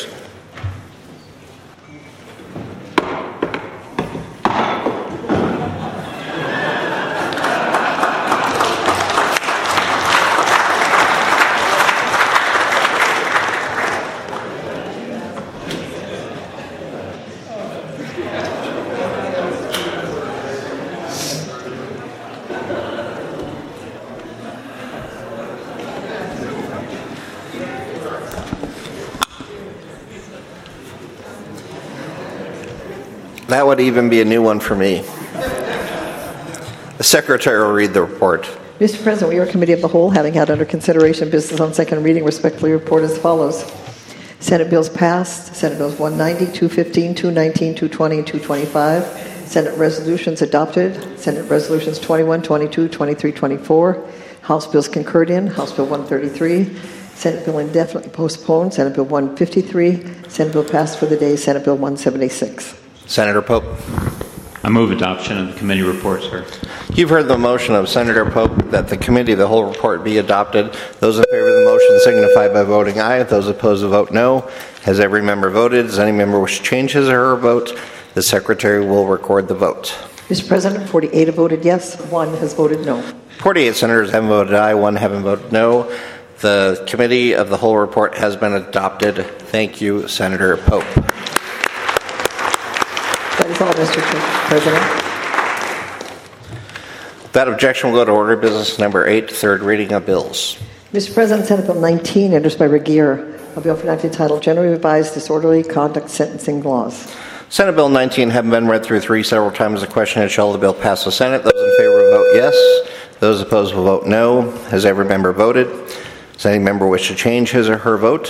That would even be a new one for me. The Secretary will read the report. Mister President, we are a committee of the whole, having had under consideration business on second reading, respectfully report as follows. Senate bills passed. Senate bills one ninety, two fifteen, two nineteen, two twenty, and two twenty-five. Senate resolutions adopted. Senate resolutions twenty-one, twenty-two, twenty-three, twenty-four. House bills concurred in. House Bill one thirty-three. Senate bill indefinitely postponed. Senate Bill one fifty-three. Senate bill passed for the day. Senate Bill one seventy-six. Senator Pope. I move adoption of the committee report, sir. You've heard the motion of Senator Pope that the committee of the whole report be adopted. Those in favor of the motion signify by voting aye. Those opposed to vote no. Has every member voted? Does any member wish to change his or her vote? The Secretary will record the vote. Mister President, forty-eight have voted yes. One has voted no. forty-eight senators have voted aye. One haven't voted no. The committee of the whole report has been adopted. Thank you, Senator Pope. That is all, Mister President. Without objection, we'll go to order business number eight, third reading of bills. Mister President, Senate Bill nineteen, introduced by Regier, a bill for enacting title Generally Revised Disorderly Conduct Sentencing Laws. Senate Bill nineteen having been read through three several times. The question is, shall the bill pass the Senate? Those in favor will vote yes. Those opposed will vote no. Has every member voted? Does any member wish to change his or her vote?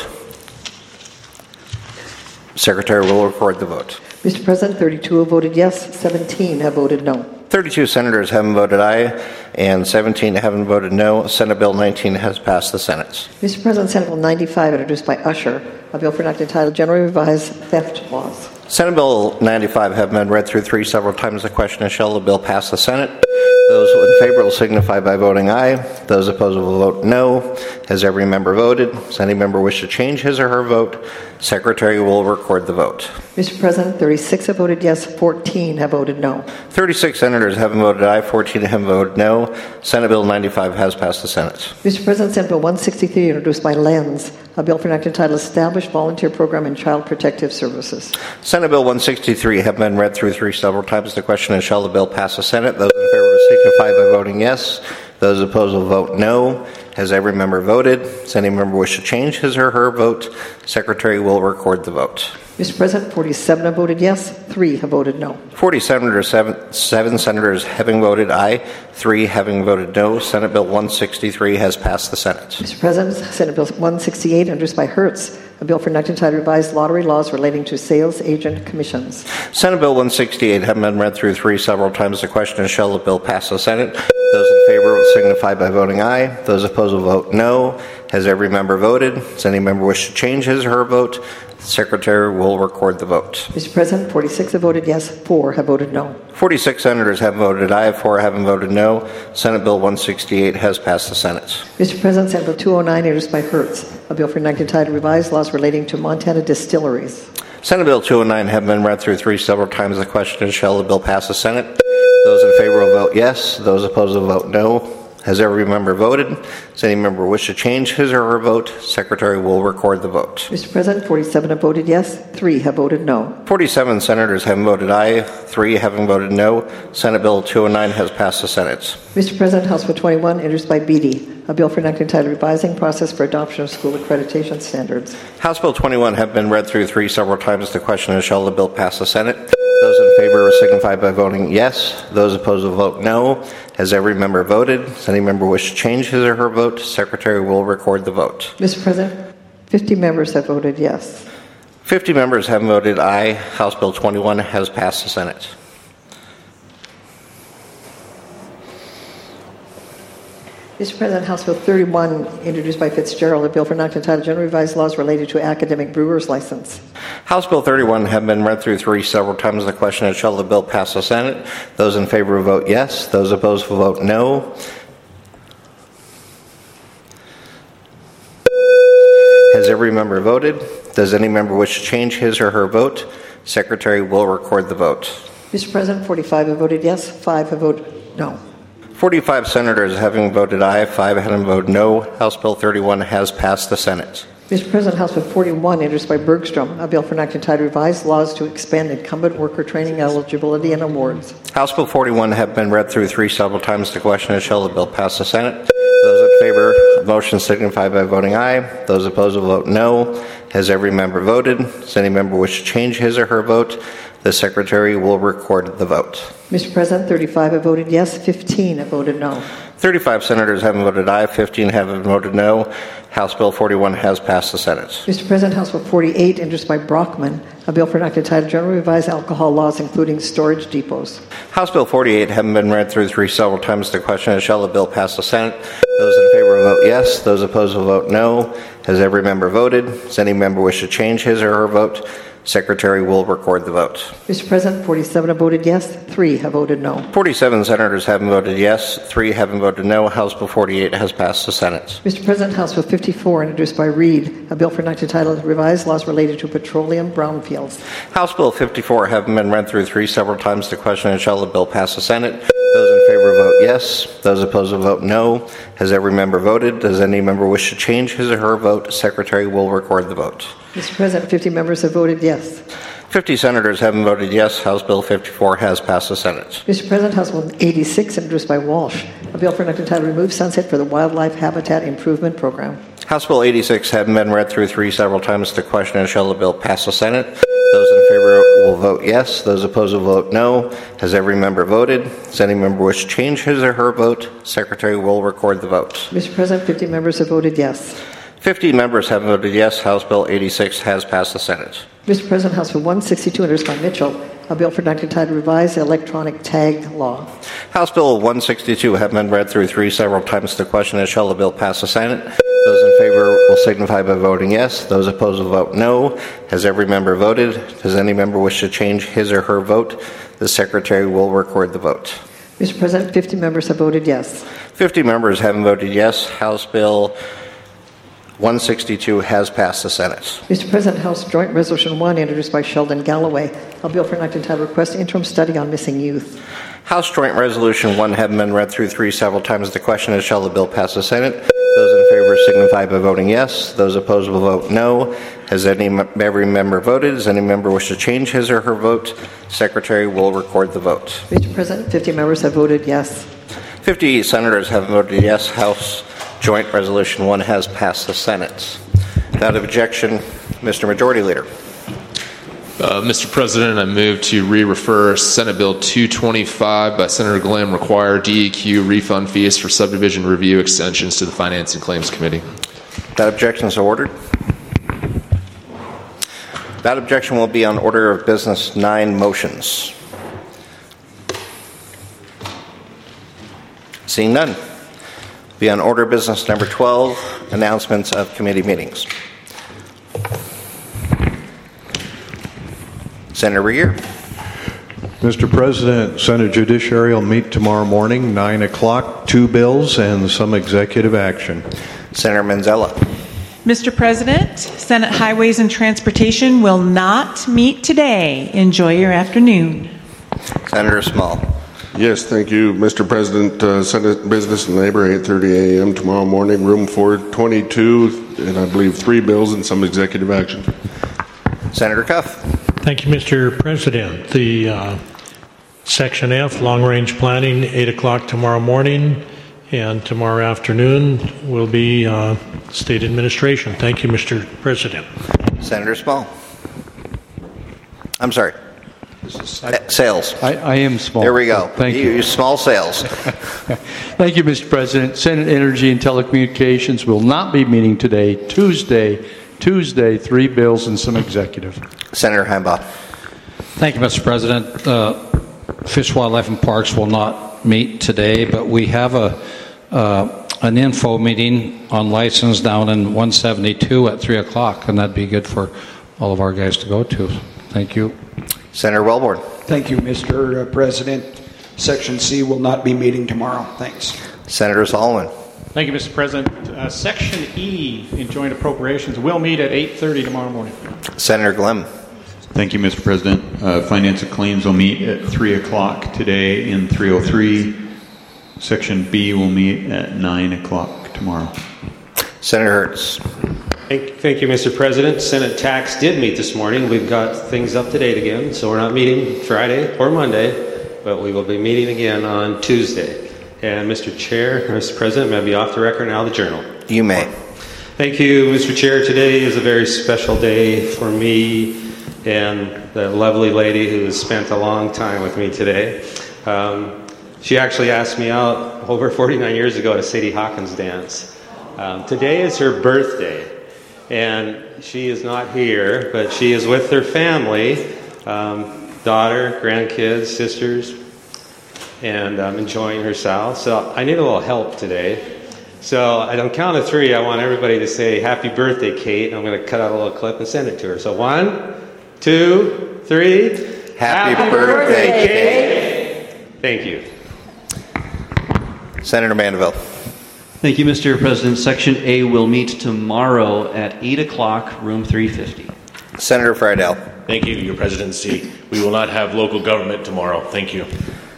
Secretary will record the vote. Mister President, thirty-two have voted yes, seventeen have voted no. thirty-two senators haven't voted aye, and seventeen haven't voted no. Senate Bill nineteen has passed the Senate. Mister President, Senate Bill ninety-five, introduced by Usher, a bill for enacting title Generally Revised Theft Laws. Senate Bill ninety-five have been read through three several times. The question is, shall the bill pass the Senate? Those in favor will signify by voting aye. Those opposed will vote no. Has every member voted? Does any member wish to change his or her vote? Secretary will record the vote. Mister President, thirty-six have voted yes, fourteen have voted no. thirty-six senators haven't voted aye, fourteen have voted no. Senate Bill ninety-five has passed the Senate. Mister President, Senate Bill one sixty-three, introduced by Lenz, a bill for enacting title Established Volunteer Program in Child Protective Services. Senate Bill one sixty-three have been read through three several times. The question is, shall the bill pass the Senate? Those in favor will signify by voting yes. Those opposed will vote no. Has every member voted? Does any member wish to change his or her vote? Secretary will record the vote. Mister President, forty-seven have voted yes, three have voted no. forty senators, seven, seven senators having voted aye, three having voted no. Senate Bill one sixty-three has passed the Senate. Mister President, Senate Bill one sixty-eight, introduced by Hertz, a bill for enacting title Revised Lottery Laws relating to sales agent commissions. Senate Bill one sixty-eight having been read through three several times. The question is, shall the bill pass the Senate? Those in favor will signify by voting aye. Those opposed will vote no. Has every member voted? Does any member wish to change his or her vote? The Secretary will record the vote. Mister President, forty-six have voted yes, four have voted no. forty-six senators have voted aye, four haven't voted no. Senate Bill one sixty-eight has passed the Senate. Mister President, Senate Bill two oh nine, introduced by Hertz, a bill for enacting title Revised Laws relating to Montana distilleries. Senate Bill two oh nine have been read through three several times. The question is, shall the bill pass the Senate? Those in favor will vote yes. Those opposed will vote no. Has every member voted? Does any member wish to change his or her vote? Secretary will record the vote. Mister President, forty-seven have voted yes, three have voted no. forty-seven senators have voted aye, three having voted no. Senate Bill two oh nine has passed the Senate. Mister President, House Bill twenty-one, introduced by Beatty, a bill for enacting title Revising Process for Adoption of School Accreditation Standards. House Bill twenty-one have been read through three several times. The question is, shall the bill pass the Senate? Those in favor will signify by voting yes. Those opposed will vote no. Has every member voted? Does any member wish to change his or her vote? Secretary will record the vote. Mister President, fifty members have voted yes. fifty members have voted aye. House Bill twenty-one has passed the Senate. Mister President, House Bill thirty-one, introduced by Fitzgerald, a bill for enacting entitled General Revised Laws related to academic brewer's license. House Bill thirty-one have been read through three several times. The question is, shall the bill pass the Senate? Those in favor will vote yes. Those opposed will vote no. Has every member voted? Does any member wish to change his or her vote? Secretary will record the vote. Mister President, forty-five have voted yes, five have voted no. forty-five senators having voted aye, five having voted no. House Bill thirty-one has passed the Senate. Mister President, House Bill forty-one, introduced by Bergstrom, a bill for enacting entitled Revised Laws to expand incumbent worker training eligibility and awards. House Bill forty-one have been read through three several times. The question is, shall the bill pass the Senate? Those in favor of the motion signify by voting aye. Those opposed will vote no. Has every member voted? Does any member wish to change his or her vote? The Secretary will record the vote. Mister President, thirty-five have voted yes, fifteen have voted no. thirty-five senators haven't voted aye, fifteen haven't voted no. House Bill forty-one has passed the Senate. Mister President, House Bill forty-eight, introduced by Brockman, a bill for enacting entitled General Revised Alcohol Laws, including storage depots. House Bill forty-eight having been read through three several times. The question is, shall the bill pass the Senate? Those in favor will vote yes. Those opposed will vote no. Has every member voted? Does any member wish to change his or her vote? Secretary will record the vote. Mister President, forty-seven have voted yes, three have voted no. forty-seven senators haven't voted yes, three haven't voted no. House Bill forty-eight has passed the Senate. Mister President, House Bill fifty-four, introduced by Reed, a bill for enacting entitled Revised Laws related to petroleum brownfields. House Bill fifty-four having been read through three several times. The question is, shall the bill pass the Senate? Those in favor vote yes. Those opposed will vote no. Has every member voted? Does any member wish to change his or her vote? Secretary will record the vote. Mister President, fifty members have voted yes. fifty senators haven't voted yes. House Bill fifty-four has passed the Senate. Mister President, House Bill eighty-six, introduced by Walsh, a bill for enacting entitled Remove Sunset for the Wildlife Habitat Improvement Program. House Bill eighty-six having been read through three several times. The question is, shall the bill pass the Senate? Those in favor will vote yes. Those opposed will vote no. Has every member voted? Does any member wish to change his or her vote? Secretary will record the vote. Mister President, fifty members have voted yes. fifty members have voted yes. House Bill eighty-six has passed the Senate. Mister President, House Bill one sixty-two, introduced by Mitchell, a bill for enacting entitled Revised Electronic Tag Law. House Bill one sixty-two have been read through three several times. The question is, shall the bill pass the Senate? Those in favor will signify by voting yes. Those opposed will vote no. Has every member voted? Does any member wish to change his or her vote? The Secretary will record the vote. Mister President, fifty members have voted yes. fifty members haven't voted yes. House Bill one sixty-two has passed the Senate. Mister President, House Joint Resolution one, introduced by Sheldon Galloway, a bill for enacting entitled Request Interim Study on Missing Youth. House Joint Resolution one having been read through three several times. The question is, shall the bill pass the Senate? Those in favor signify by voting yes. Those opposed will vote no. Has any every member voted? Does any member wish to change his or her vote? Secretary will record the vote. Mister President, fifty members have voted yes. fifty senators have voted yes. House Joint Resolution one has passed the Senate. Without objection, Mister Majority Leader. Uh, Mister President, I move to re-refer Senate Bill two twenty-five by Senator Glenn, require D E Q refund fees for subdivision review extensions to the Finance and Claims Committee. That objection is ordered. That objection will be on order of business nine motions. Seeing none. Be on order of business number twelve, announcements of committee meetings. Senator Regier. Mister President, Senate Judiciary will meet tomorrow morning, nine o'clock, two bills and some executive action. Senator Manzella. Mister President, Senate Highways and Transportation will not meet today. Enjoy your afternoon. Senator Small. Yes, thank you, Mister President. Uh, Senate Business and Labor, eight thirty a.m. tomorrow morning, room four twenty-two, and I believe three bills and some executive action. Senator Cuff. Thank you, Mister President. The uh, Section F, long-range planning, eight o'clock tomorrow morning, and tomorrow afternoon will be uh, state administration. Thank you, Mister President. Senator Small. I'm sorry. Uh, Sales. I, I am small. There we go. Thank you. you. You're small sales. Thank you, Mister President. Senate Energy and Telecommunications will not be meeting today, Tuesday. Tuesday, three bills and some executive. Senator Heimbach. Thank you, Mister President. Uh, Fish, Wildlife, and Parks will not meet today, but we have a uh, an info meeting on license down in one seventy-two at three o'clock, and that'd be good for all of our guys to go to. Thank you. Senator Wellborn. Thank you, Mister President. Section C will not be meeting tomorrow. Thanks. Senator Solomon. Thank you, Mister President. Uh, Section E in joint appropriations will meet at eight thirty tomorrow morning. Senator Glemm. Thank you, Mister President. Uh, Finance and Claims will meet at three o'clock today in three oh three. Section B will meet at nine o'clock tomorrow. Senator Hertz. Thank, thank you, Mister President. Senate Tax did meet this morning. We've got things up to date again, so we're not meeting Friday or Monday, but we will be meeting again on Tuesday. And Mister Chair, Mister President, may I be off the record now, the Journal? You may. Thank you, Mister Chair. Today is a very special day for me and the lovely lady who has spent a long time with me today. Um, she actually asked me out over forty-nine years ago to Sadie Hawkins dance. Um, today is her birthday, and she is not here, but she is with her family, um, daughter, grandkids, sisters, and um, enjoying herself. So I need a little help today. So on the count of three, I want everybody to say, "Happy birthday, Kate." I'm going to cut out a little clip and send it to her. So one, two, three. Happy, Happy birthday, birthday, Kate. Thank you. Senator Mandeville. Thank you, Mister President. Section A will meet tomorrow at eight o'clock, room three fifty. Senator Friedel. Thank you, Your Presidency. We will not have local government tomorrow. Thank you.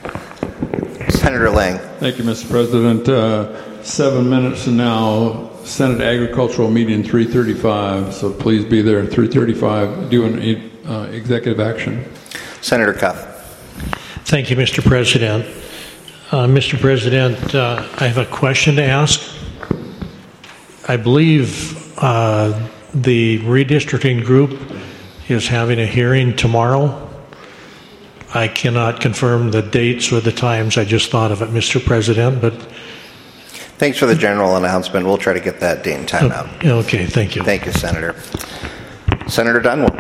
Senator Lang. Thank you, Mister President. Uh, seven minutes from now, Senate Agricultural meeting three thirty-five, so please be there at three thirty-five, do an uh, executive action. Senator Cuff. Thank you, Mister President. Uh, Mister President, uh, I have a question to ask. I believe uh, the redistricting group is having a hearing tomorrow. I cannot confirm the dates or the times. I just thought of it, Mister President, but... Thanks for the general announcement. We'll try to get that date and time out. Okay, thank you. Thank you, Senator. Senator Dunwell.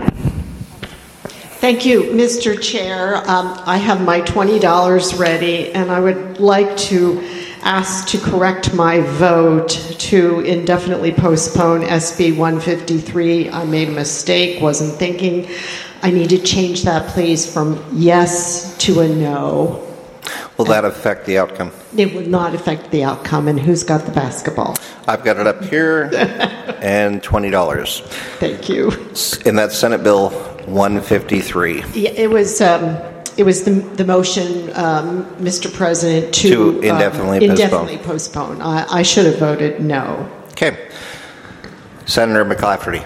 Thank you, Mister Chair. Um, I have my twenty dollars ready, and I would like to ask to correct my vote to indefinitely postpone S B one fifty-three. I made a mistake, wasn't thinking. I need to change that, please, from yes to a no. Will that affect the outcome? It would not affect the outcome. And who's got the basketball? I've got it up here, and twenty dollars. Thank you. And that's Senate Bill one fifty-three. Yeah, it was. Um, it was the the motion, um, Mister President, to, to indefinitely um, postpone. Indefinitely postpone. I, I should have voted no. Okay. Senator McClafferty.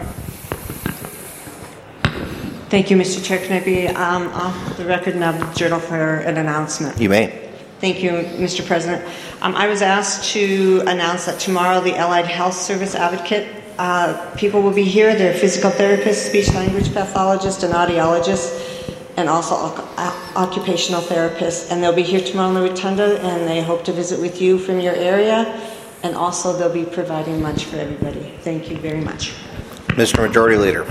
Thank you, Mister Chair. Can I be um, off the record and have the Journal for an announcement? You may. Thank you, Mister President. Um, I was asked to announce that tomorrow the Allied Health Service Advocate uh, people will be here. They're physical therapists, speech-language pathologists, and audiologists, and also occupational therapists. And they'll be here tomorrow in the Rotunda, and they hope to visit with you from your area. And also they'll be providing lunch for everybody. Thank you very much. Mister Majority Leader.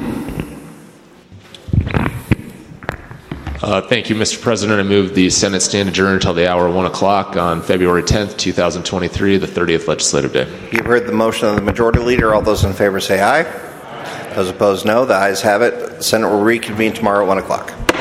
Uh, thank you, Mister President. I move the Senate stand adjourned until the hour one o'clock on February tenth, two thousand twenty-three, the thirtieth legislative day. You've heard the motion of the Majority Leader. All those in favor say aye. Aye. Those opposed, no. The ayes have it. The Senate will reconvene tomorrow at one o'clock.